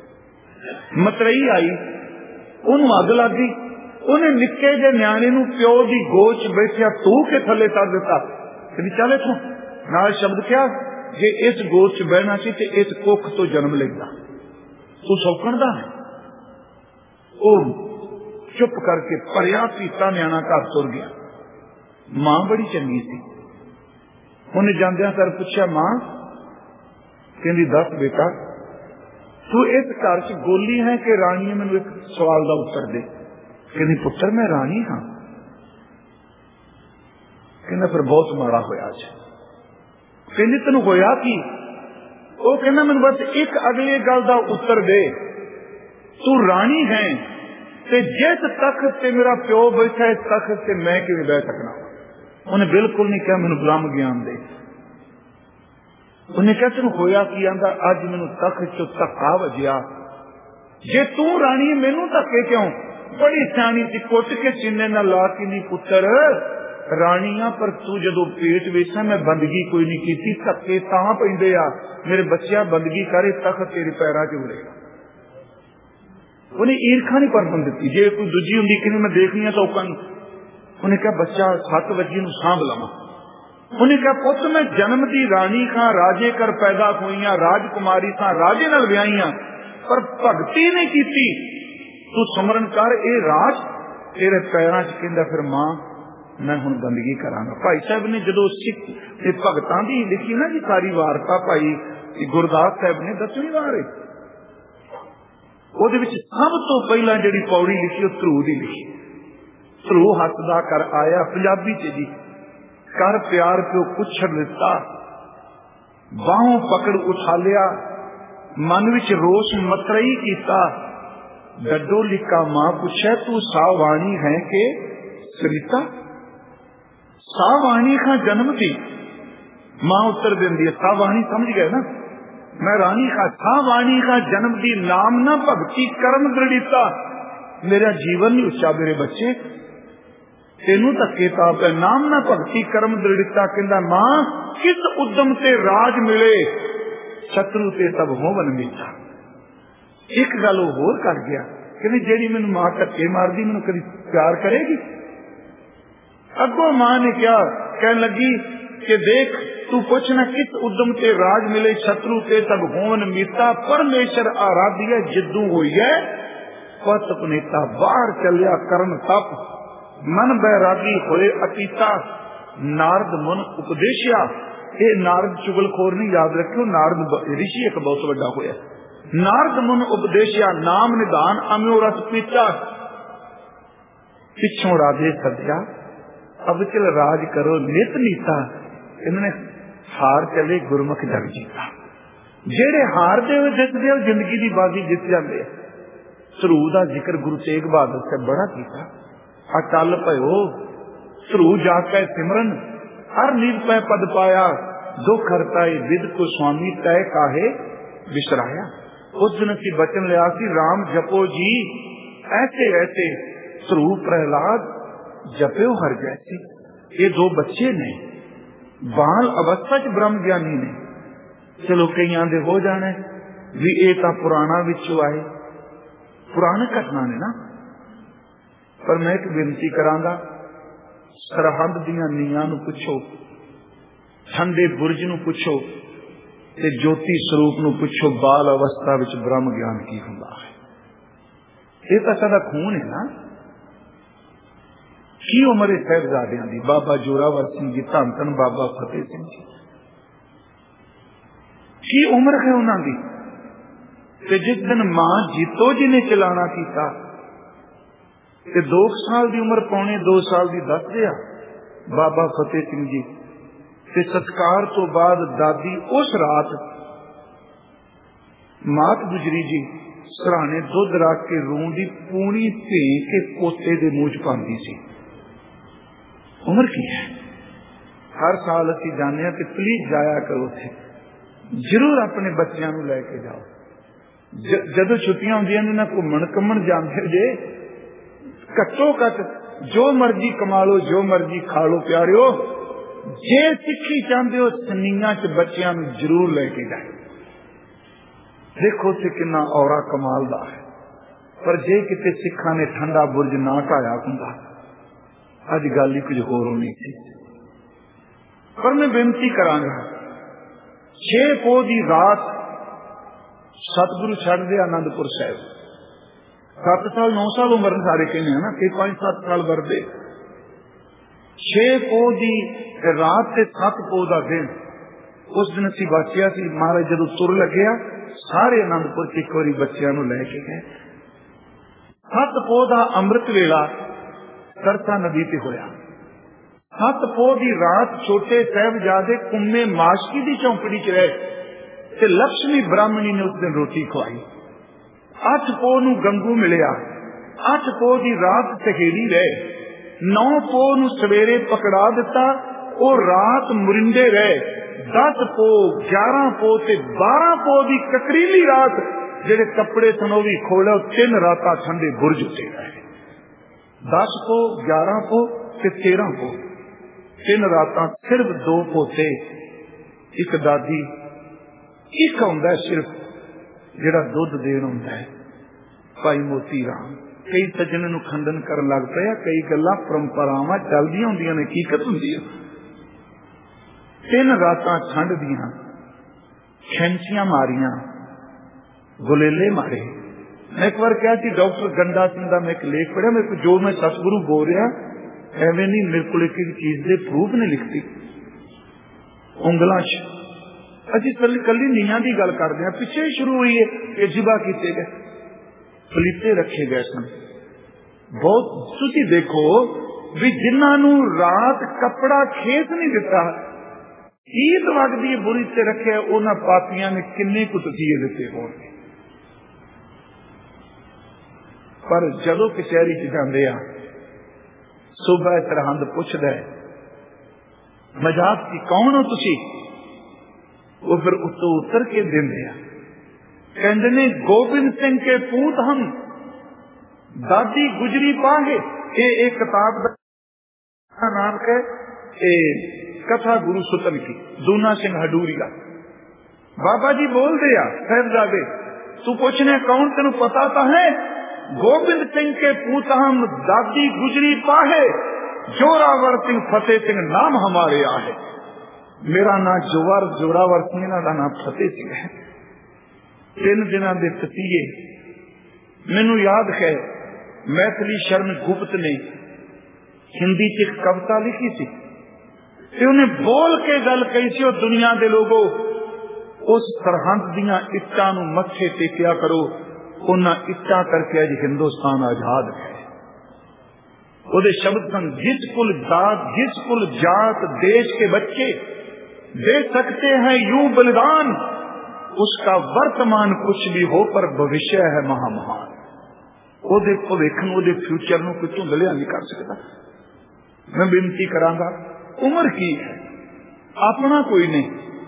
मतरई आई, उन्होंने अग लग गई, उन्हें निके जे न्याणे नूं प्यो की गोद च बैठिया तू के थले कर दिता, कहती चल इथों, नाल शब्द क्या, जे इस गोद च बहना सी ते इस कुख तो जन्म लेगा, तू सौकण दा है। वो चुप करके भरिया पीता न्याणा घर तुर गया। मां बड़ी चंगी सी, उन्हें जांदियां कर पूछा, मां कहती दस बेटा, तू इस घर च गोली है कि राणी है, मैनू एक सवाल का उत्तर दे। कहती पुत्र मैं राणी हाँ। कहना फिर बहुत माड़ा होया अज। कहती तेन होया की? वो कहना मैनू बस एक अगली गल का उत्तर दे, तू राणी है ते जिस तख्त से मेरा प्यो बैठा है, तख्त से मैं किवें बैठ सकना? उन्हें बिल्कुल नहीं कहा मैनू ब्रह्म ज्ञान दे। उन्हें कहा तेन होया की? आंदा अज मैनू तख्त चो धक्का वजिया, जे तू राणी मैनू धक्के क्यों? बड़ी सियाणी सी, कुट के सीने नाल ला के नहीं पुत्र, राणियां पर तू जदों पेट विच मैं बंदगी कोई नहीं की, धक्के तां पैंदे आ, मेरे बच्चिया बंदगी करे तख्त तेरे पैरां च उड़ेगा। उन्हें ईरखा नहीं परतन दी। जे कोई दूजी होंगी कि मैं देखनी है तो उन्हें कहा बच्चा सत्त वजे नूं सांभ लवां। उन्हें कहा पुत मैं जन्म दी राणी खां राजे कर पैदा होईयां, राजकुमारी सां राजे नाल विआहीआं, पर भगती नहीं कीती। तू सुमरन कर, ए राज तेरे पैरां च कहंदा फिर मां मैं हुण बंदगी करांगा। भाई साहब ने जदों सिख ते भगतां दी लिखी ना जी सारी वारता, भाई गुरदास साहब ने दसवीं वार है, ਉਹਦੇ ਵਿੱਚ ਸਭ ਤੋਂ ਪਹਿਲਾਂ ਜਿਹੜੀ ਪੌੜੀ ਲਿਖੀ ਉਹ ਧਰੂ ਦੀ ਲਿਖੀ। ਧਰੂ ਹੱਸਦਾ ਕਰ ਆਇਆ, ਪੰਜਾਬੀ ਚ ਜੀ, ਕਰ ਪਿਆਰ ਪਿਓ ਪੁੱਛੜ ਦਿੱਤਾ, ਬਾਹੋਂ ਪਕੜ ਉਠਾ ਲਿਆ, ਮਨ ਵਿੱਚ ਰੋਸ ਮਤਰਈ ਕੀਤਾ, ਡੱਡੋ ਲਿਕਾ ਮਾਂ ਪੁੱਛੇ ਤੂੰ ਸਾਵਾਣੀ ਹੈ ਕਿ ਸਰਿਤਾ। ਸਾਵਾਣੀ ਖਾਂ ਜਨਮ ਦੀ मां उत्तर देंदी है, सावाणी समझ गए ना, मैं रानी का सावाणी का जन्म दी नाम ना भगती कर्म दृढ़ता, मेरा जीवन नहीं उच्चा मेरे बच्चे तेनू धक्के ताप है, नाम ना भगती कर्म दृढ़ता। कहंदा मां किस उद्यम से राज मिले, शत्रु ते सब होवन मीठा। एक गल होर कर गया, कहंदी जेड़ी मैनू मां धक्के मारदी मैनू कदी प्यार करेगी। अगों मां ने क्या कहन लगी कि देख तू पूछना किस उद्यम से राज मिले, शत्रु ते तब होवन मीता, परमेश्वर आराध्य जिद्दू हुई है पत पुनीता। बाहर चलिया करन तप, मन बैरागी होए अतीता, नारद मन उपदेशिया। ये नारद चुगलखोर नहीं, याद रखियो, नारद ऋषि एक बहुत बड़ा होया। नारद मन उपदेशिया, नाम निदान अम्यो रस पीता। पिछों राधे सद्या, अब चल राज करो नित नीता। इन्होंने हार चले गुरमुख जग जीता। जेड़े हार दे जितदे हो जिंदगी की बाजी जित जाते। धरू का जिक्र गुरु तेग बहादुर से बड़ा किया। अटल भयो धरू जाके सिमरन, हर नीर पै पद पाया, दुख हरताई विद को स्वामी तय काहे विसराया। उस दिन की बचन लिया सी राम जपो जी ऐसे ऐसे, धरू प्रहलाद जप्यो हर जैसे। ये दो बच्चे ने बाल अवस्था च ब्रह्म ज्ञानी ने। चलो कईयां दे हो जाने भी ये तां पुराणा विचों आए, पुराने घटना ने ना। पर मैं एक बेनती करांगा, सरहद दियां नीआं नूं पुछो, ठंडे बुरज नूं पुछो ते ज्योति स्वरूप नूं पुछो, बाल अवस्था विच ब्रह्म ज्ञान की हुंदा है। ये तां साडा खून है ना। की उम्र है साहिबजादियां दी, बाबा जोरावर सिंह जी, धन धन बाबा फतेह सिंह जी, की उम्र है उन्होंने दी। जिस दिन मां जीतो जी ने चलाना किया, दो साल की उम्र पौने दो साल की दस दिया बाबा फतेह सिंह जी। ते सत्कार तो बाद दादी उस रात मात गुजरी जी सराने दुध रख के रूं दी पूनी भे के पोते दे मूंह च पांदी सी। उम्र की है। हर साल असी जाने कि प्लीज जाया करो थे, जरूर अपने बच्चों को लैके जाओ। जदों छुट्टियां होंदियां ने ना घूमन घूमन जाते जे, घट्टो घट जो मर्जी कमा लो, जो मर्जी खा लो प्यारिओ, जे सिक्खी चाहते हो सनीया च बच्चों को जरूर लैके जाओ। देखो से कितना औरा कमाल दा है। पर जे किते सिखा ने ठंडा बुरज ना ढाया हुंदा, अज गल ही कुछ होर होनी थी। पर मैं बेनती करांगा, छे पो दी रात सतगुरु छड़ दे आनंदपुर साहिब, सत्त साल नौ साल उम्र सारे कहने हैं ना, कि पांच सत्त साल वरदे। छे पो दी रात ते सत्त पो दा दिन, उस दिन असी वाचिया सी। महाराज जदों तुर लग्या सारे आनंदपुर एक बारी बच्चों को लैके गए। सत्त पो दा अमृत वेला सरसा नदी ते होया। सत्त पो दी रात छोटे साहिबजादे कुम्मे माशकी दी चौंपड़ी च रहे ते लक्ष्मी ब्राह्मणी ने उस दिन रोटी खवाई। अठ पो नूं गंगू मिलिया, अठ पो दी रात सहेली रहे, नौ पो नूं सवेरे पकड़ा दिता, ओ रात मुरिंदे रहे। दस पो, ग्यारह पो ते बारह पो दी ककरीली रात जेड़े कपड़े सन ओह वी खोले, तीन रातां ठंडे बुरज उत्ते रहे। दस पो, ग्यारह पो ते तेरह पो, तीन रातां सिर्फ दो पोते, एक दादी, एक आउंदा सिर्फ जिहड़ा दुध देण आउंदा है भाई मोती राम। कई सज्जन नूं खंडन करन लग पए, कई गल्लां परंपरावां चलदियां हुंदियां ने, हकीकत हुंदी है। तीन रातां ठंड दियां खैंचियां मारियां, गुलेले मारे। मैं एक बार कहा कि डॉक्टर गंडा सिंह का मैं एक लेख पढ़िया, मेरे को जो मैं सतगुरु बोल रहा एवं नहीं, मेरे को एक चीज के प्रूफ नहीं लिखती उंगलों च। अभी कल कली नीया की गल करते हैं, पिछे शुरू हुई है कि जिबा किए गए, फलीते रखे गए सन। बहुत तुसी देखो भी जिन्होंने रात कपड़ा खेत नहीं दिता, ईद वगदी बुरी से रखे, उन्होंने पापियां ने किन्ने कुछ तसीए दिते होंगे। पर जदों कचहरी च जाते आ, सूबा सरहंद पुछदा है मजाक की कौन हो तुसी, वो फिर उत्तों उतर के देंदे आ, कहंदे ने गोबिंद सिंह के पूत हम, दादी गुजरी पागे। ये एक किताब का नाम है कथा गुरु सुतन की, दूना सिंह हडूरिया। बाबा जी बोल दे आ साहबजादे, तू पूछने कौन, तेन पता तो है गोबिंद सिंह के पूत हम, दादी गुजरी पाहे, जोरावर सिंह फतेह सिंह नाम हमारे आहे। मेरा नाम जोवर जोरावर सिंह, इन्हां नाम फतेह सिंह है। तीन दिनों के ततीये मैनू याद है, मैथिली शरण गुप्त ने हिंदी च एक कविता लिखी थी, उन्हें बोल के गल कही सी, दुनिया के लोगों उस सरहंद दियां इट्टां नूं मत्थे टेकिया करो, उन्हें इट्टा करके अज हिंदुस्तान आजाद है। उहदे शब्द सन, जिस कुल जात जिस कुल जात देश के बच्चे दे सकते हैं यूं बलिदान, उसका वर्तमान कुछ भी हो पर भविष्य है महामहान। उहदे भविख नूं, उहदे फ्यूचर नूं कोई धुंधलिया नहीं कर सकता। मैं बेनती करांगा, उम्र की है अपना कोई नहीं,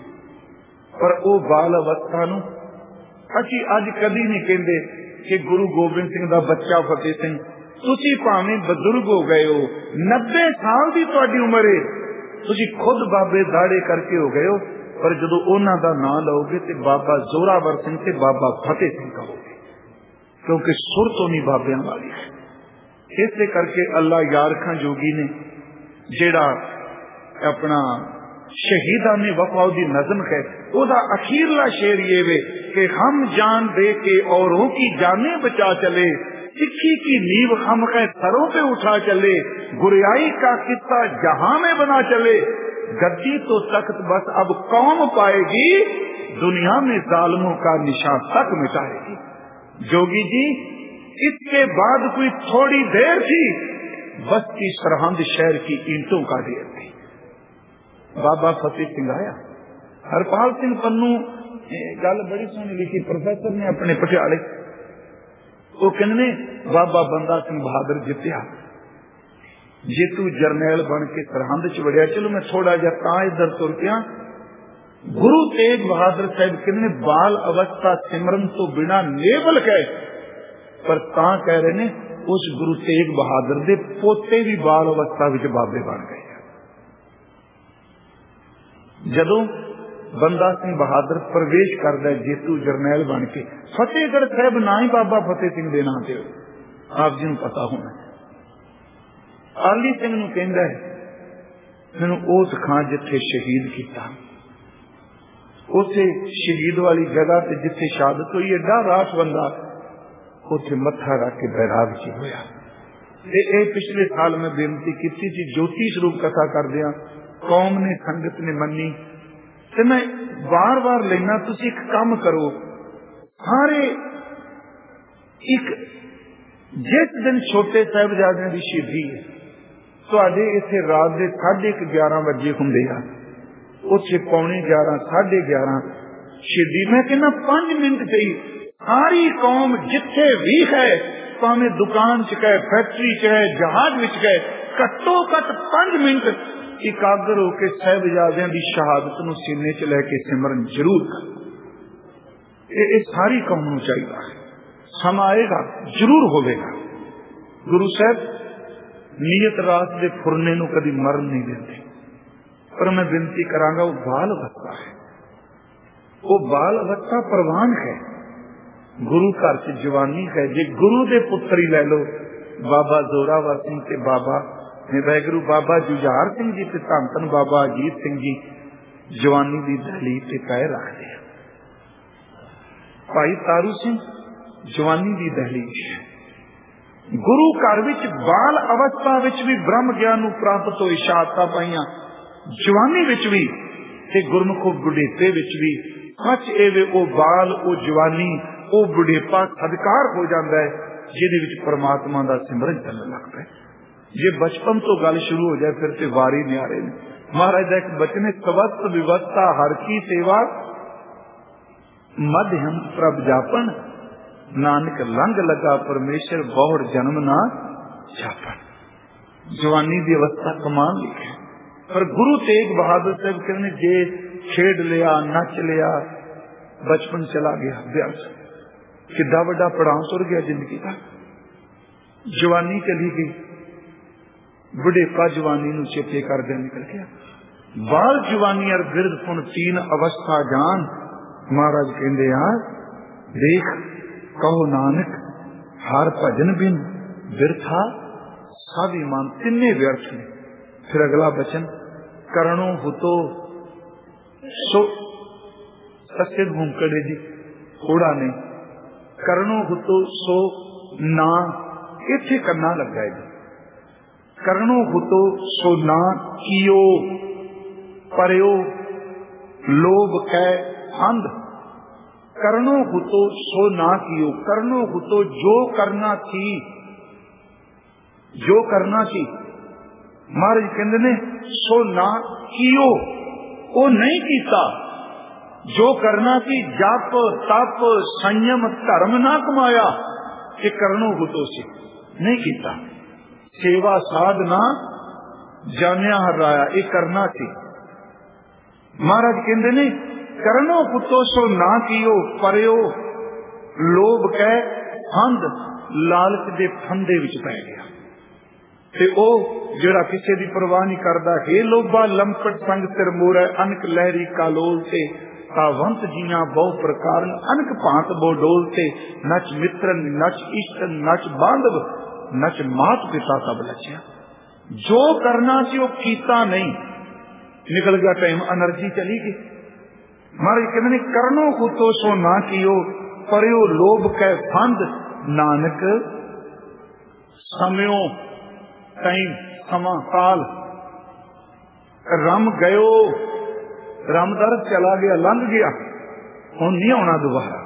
पर वो बाल अवस्था नूं असी अज कदी नहीं कहते कि गुरु गोबिंद सिंह का बच्चा फतेह सिंह, तुसी भावें बजुर्ग हो गए हो, नब्बे साल की तुहाडी उम्र है, तुसी खुद बाबे दाड़े करके हो गए हो, पर जदों उन्हां दा नाम लओगे तो बाबा जोरावर सिंह ते बाबा फतेह सिंह कहोगे, क्योंकि सुर तो नहीं बाबियां वाली है। इस करके अल्लाह यारखां जोगी ने जेड़ा अपना शहीदा ने वफा दी नज़म है, ओदा अखीरला शेर ये वे कि हम जान दे के औरों की जाने बचा चले, सिक्खी की नींव हम के सरों पे उठा चले, गुरियाई का किस्सा जहां में बना चले, गद्दी तो तख्त बस अब कौम पाएगी, दुनिया में जालिमों का निशान तक मिटाएगी। जोगी जी इसके बाद कोई थोड़ी देर थी, बस्ती सरहंद शहर की ईंटों का ढेर थी। बाबा फतेह सिंह आया। हरपाल सिंह पन्नू गल बड़ी सोहनी लिखी प्रोफेसर ने अपने पटियाले, वो कहने बाबा बंदा सिंह बहादुर जितया, जे तू जरनैल बन के सरहंद च वड़िया। चलो मैं थोड़ा जा ता इधर तुर पिया। गुरु तेग बहादुर साहब कहने बाल अवस्था सिमरन तो बिना नेवल गए, पर ता कह रहे ने उस गुरु तेग बहादुर दे पोते भी बाल अवस्था विच बाबे बन गए। जदों बंदा सिंह बहादुर प्रवेश करता है जेतू जरनैल बन के, फतेहगढ़ साहब ना ही बाबा फतेह सिंह दे नाम से आप जी पता होना। आली सिंह नूं कहंदा है मैनूं ओह सिखा जिथे शहीद किया, उसे शहीद वाली जगह ते जिथे शहादत हुई, एडा राठ बंदा उथे मत्था रख के बैराग च होया। ए पिछले साल मैं बेनती की थी, ज्योति स्वरूप कथा करदियां कौम ने संगत ने मनी, ते मैं बार बार लेना तुसी एक काम करो, सारे एक जिस दिन छोटे साहिबजादे की शहीदी है, तुहाडे इत्थे रात के साढ़े ग्यारह बजे हुंदे आ, उसे पौने ग्यारह साढ़े ग्यारह शहीदी। मैं कहना पांच मिनट चाहिए, सारी कौम जिथे भी है, भावें दुकान च गए, फैक्ट्री च गए, जहाज विच गए, घट्टो घट पांच मिनट इकागर होकर साहिबजादियां की शहादत नूं सीने च लैके सिमरन जरूर कर। ये सारी कौम नूं चाहिए, समा आएगा जरूर होगा। गुरु साहब नीयत रात के फुरने नूं कदी मरन नहीं देते, पर मैं विनती करांगा, वो बाल अवस्था है, वो बाल अवस्था प्रवान है। गुरु घर च जवानी है। जे गुरु दे पुत्र ही लै लो, बाबा जोरावर सिंह ते बाबा वाहिगुरु बाबा जुझार सिंह जी ते धन धन बाबा अजीत सिंह जी जवानी की दहलीज से पैर रखते हैं। भाई तारू सिंह जवानी की दहलीज है। गुरु घर विच बाल अवस्था विच भी ब्रह्म ज्ञान नूं प्राप्त होई शहादतां पाईयां, जवानी विच भी ते गुरमुख बुढ़ेपे विच भी। सच एवे ओ बाल ओ जवानी ओ बुढ़ेपा सदकार हो जाता है जिहदे विच परमात्मा दा सिमरन चलण लगता है। जे बचपन तो गल शुरू हो जाए फिर ते वारी न्यारे ने। महाराज का एक बचन है, सवस्त विवस्था हर की सेवा, मध्यम प्रभ जापन, नानक लंघ लगा परमेश्वर बहुड़ जन्म ना छापन। जवानी की अवस्था कमाल लिखे, पर गुरु तेग बहादुर साहब कहने जे खेड लिया नच लिया बचपन चला गया, ब्यास किड्डा वड्डा पड़ाव तुर गया जिंदगी का। जवानी चली गई, बुढ़ेपा जवानी नूं चेते कर दे निकल गया। बाल जवानी और गिरद पुन तीन अवस्था जान। महाराज कहते यार देख, कहो नानक हर भजन बिन बिरथा सब ईमान, तिन्ने व्यर्थ ने। फिर अगला वचन, करणों हुतो सो सत्य भूमकड़े जी थोड़ा ने, करणों हुतो सो ना, इथे करना लगा है। करणों हुतो सो ना कियो परयो लोभ कै अंध। करणों हुतो सो ना कियो, करणों हुतो जो करना थी, जो करना थी। महाराज कहते ने सो ना कियो, वो नहीं कीता। जो करना थी जप तप संयम धर्म ना कमाया, ये करणों हुतो से नहीं कीता। सेवा साधना जानिया हराया, ये करना थी। महाराज कहते ने करनो पुतो सो ना कियो परयो लोभ कै फंद, लालच दे फंदे विच पै गया। ते ओ जेड़ा किसे दी परवाह नहीं करदा, हे लोभा लंपट संग सिर मोरै, अनक लहरी कालोल से तावंत जिया बहु प्रकार, अनक भांत बो डोल से, नच मित्रन नच इष्टन नच बांधव, नच मात पिता सब लचिया। जो करना सी वो कीता नहीं, निकल गया टाइम, एनर्जी चली गई। महाराज कहते करनो कुतो सो ना कियो परयो लोभ कै फंद, नानक समयो टाइम समा काल रम गयो, रमदर चला गया लंघ गया, हुण नहीं आना दोबारा।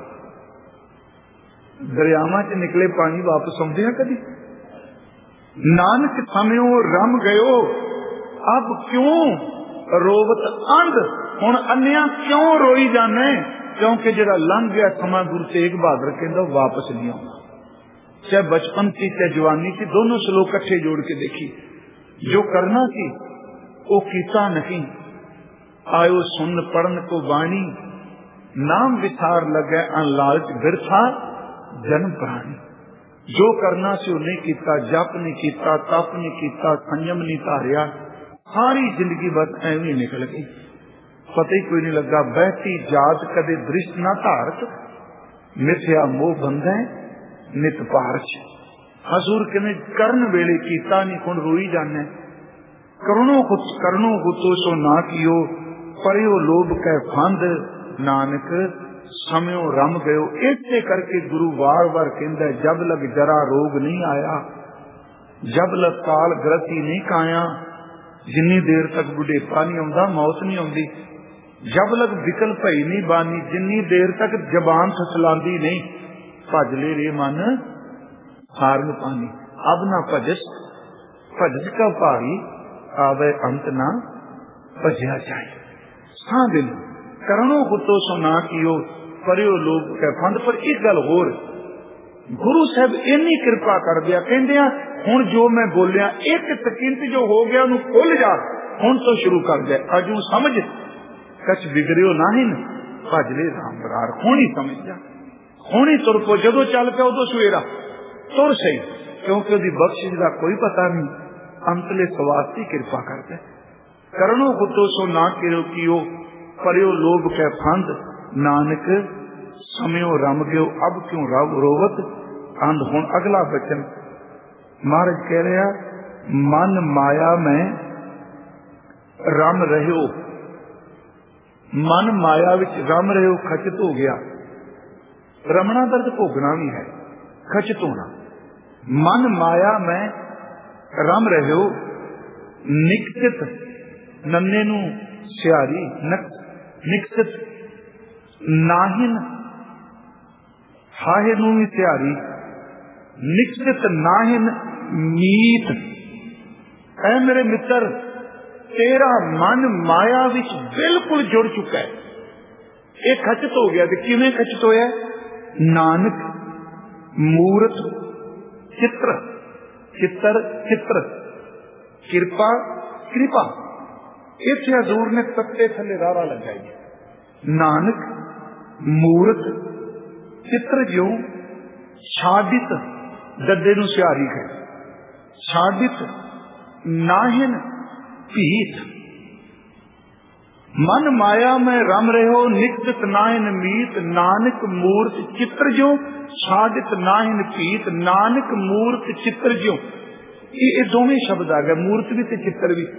दरियावां च निकले पानी वापस आउंदे हैं कदी? नानक समयो रम गयो, अब क्यों रोवत अंध, हुण अन्या क्यों रोई जाने? क्योंकि जेड़ा लंघ गया समा गुरु तेग बहादुर कहंदा वापस नहीं आउंदा। चाहे बचपन थी चाहे जवानी थी, दोनों श्लोक इकट्ठे जोड़ के देखी। जो करना थी वो कीता नहीं, आयो सुन पढ़न को वाणी, नाम विचार लगे अन लालच बिरथा जन्म प्राणी। जो करना सी वो नहीं कीता, जप नहीं कीता, तप नहीं कीता, संयम नहीं धारिया, सारी जिंदगी बस एवं निकल गई, पता ही कोई नहीं लगा। बहती जात कदे दृष्ट ना धारत, मिथ्या मोह बंधे नित पारच। हजूर कहने करन वेले कीता नहीं, हुण रोई जाने। करणों कुछ करणों कुतो सो ना कियो परयो लोभ कै फंद, नानक समयो रम गयो। इसे करके गुरु वार वार कहंदा, जब लग जरा रोग नहीं आया, जब लग काल ग्रति नहीं काया, जिन्नी देर तक बुढ़ेपा नहीं आउंदा मौत नहीं आउंदी, जब लग विकल भई नहीं बानी, जिन्नी देर तक जबान थसलांदी नहीं, भज ले रे मन हारन पानी। अब ना भजस भजस का भारी, आवे अंत ना भजया जाए। हाँ दिल करणों कुतो सो ना कियो परयो लोभ कै फंद। पर एक गल होर, गुरु साहब इन्नी कृपा कर दिया, कहंदे हुण जो मैं बोलिया एक सकिंत जो हो गया उन्हें खोल जा, हुण तो शुरू कर दे। अजू समझ कछ बिगड़ियो नहीं, भज ले राम बरार, हुण ही समझ जा, हुण ही तुर पो। जदों चल पिया उदों सवेरा तुर सही, क्योंकि उसकी बख्शिश का कोई पता नहीं, अंतले सवास की कृपा करते। करनो गुतो सो ना किरो कियो, परियो लोभ कै फंद, नानक समयो रम गयो अब क्यों रव रोवत अंध। हुण अगला बचन महाराज कह रहा, मन माया में रम रहियो, मन माया विच रम रहियो खचित हो गया। रमना दर्द भोगना भी है, खचित होना। मन माया में रम रहियो, निकसित नन्ने नू सियारी, निकसित नाहिन हाहे नू भी सियारी, निकसित नाहिन मीत। ऐ मेरे मित्र, तेरा मन माया विच बिल्कुल जुड़ चुका है, ये खचित हो गया। तो किवें खचित होया? नानक मूर्त चित्र, चित्र चित्र, कृपा कृपा। इत्थे हजूर ने तत्ते थले रारा लगाई, नानक मूर्त चित्र ज्यो छाडित, दद्दे नू सियारी है, छाडित नाहिन भीत। मन माया में रम रहे हो, निकसित नाहिन मीत। नानक मूर्त चित्र ज्यो छाडित नाहिन भीत। नानक मूर्त चित्र ज्यो, ये दोवें शब्द आ गए, मूर्त भी ते चित्र भी।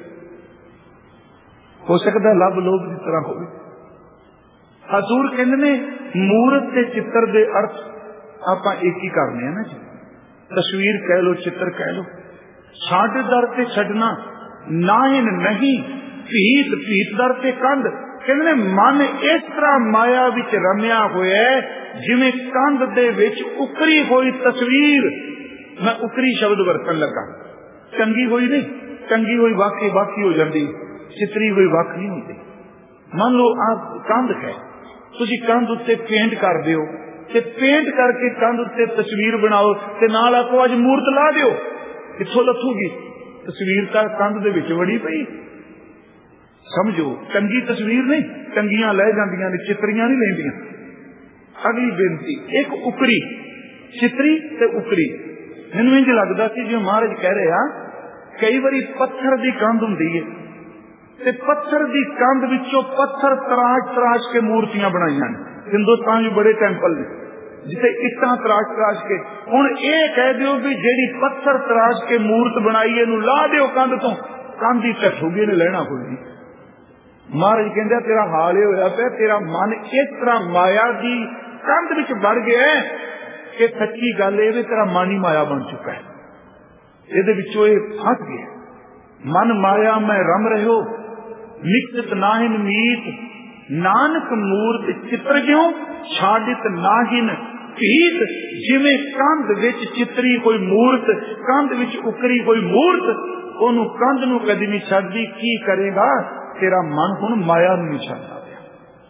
हो सकता लब लोभ की तरह हो। हजूर कहते ने मूर्त ते चित्र दे अर्थ आप एक ही करने हैं ना जी। तस्वीर कह लो, चित्र कह लो। छाड़ दर ते छड़ना, नाहिन नहीं भीत, भीत दर ते कंध। कहते मन इस तरह माया विच रमिया होया जिवें कंध दे विच उकरी हुई तस्वीर। मैं उकरी शब्द वरतन लगा, चंगी हुई नहीं, चंगी हुई वाकई वाकई हो जाती, चितरी हुई वख नहीं होती। मान लो आप कंध है, तुसी कंध उत्ते पेंट कर दियो ते पेंट करके कंध उत्ते तस्वीर बनाओ ते नाल आखो अज मूर्त ला दियो, कित्थों लथूगी तस्वीर? तां कंध दे विच वड़ी पई। समझो, चंगी तस्वीर नहीं, चंगियां लै जांदियां ने, चितरियां नहीं लैंदियां। अगली बेनती, एक उकरी चितरी ते उकरी। मैनूं इंज लगदा सी जिवें महाराज कह रहे आ, कई बारी पत्थर दी कंध हुंदी है ते पत्थर दी कंध विचों पत्थर तराश तराश के मूर्तियां बनाईयां ने। हिंदुस्तान में बड़े टेंपल ने जिसे इट्टां तराश तराश के। हुण ये कह दिओ भी जेड़ी पत्थर तराश के मूर्त बनाई है नूं ला दिओ कंध तो, कंध ही ढठूगी ने लेना कोई नहीं। महाराज कहंदे तेरा हाल ये होया पिया, तेरा मन इस तरह माया दी कंध विच वड़ गया है कि सच्ची गल ये तेरा मन ही माया बन चुका है, इहदे विचों ये फस गया। मन माया में रम रहे हो, निकसित नाहिन मीत। नानक मूर्त चित्र ज्यों छाडित नाहिन भीत। जिवें कंध विच चितरी कोई मूर्त, कंध विच उकरी कोई मूर्त, ओनू कंध नू कदी नहीं छड्डदी। की करेगा? तेरा मन हुण माया नू नहीं छड्डदा पिया,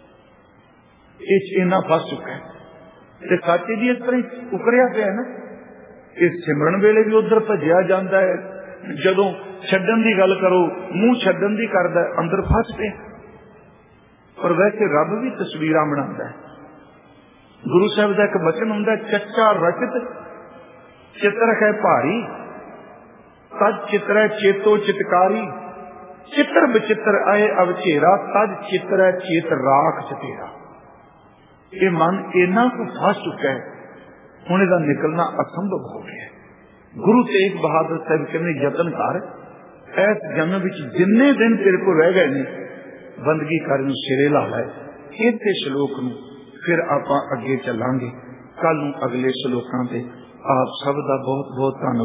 इस इन्ना फस चुका है। ते सच्च जी इस तरह उकरिया पिया ना। इस सिमरन वेले भी उधर भजिया जाता है, जदों छड्डन की गल करो मूंह छड्डन की करदा, अंदर फस पे। पर वैसे रब भी तस्वीरां बनाता है। गुरु साहब का एक वचन हुंदा, चच्चा रचित चित्र है भारी, तज चित्र है चेतो चितकारी। चित्र बचित्र आए अवचेरा, तज चित्र है चेत राख चतेरा। ये मन इन्ना को फस चुका है, हुण इहदा निकलना असंभव हो गया। गुरु तेग बहादुर साहब कहने यतन कर, इस जन्म विच जिन्ने दिन तेरे को रह गए ने बंदगी करन सिरे ला लै। इस श्लोक नूं फिर आपां अगे चलांगे। कल नूं अगले श्लोकां ते आप सब दा बहुत बहुत धन्नवाद।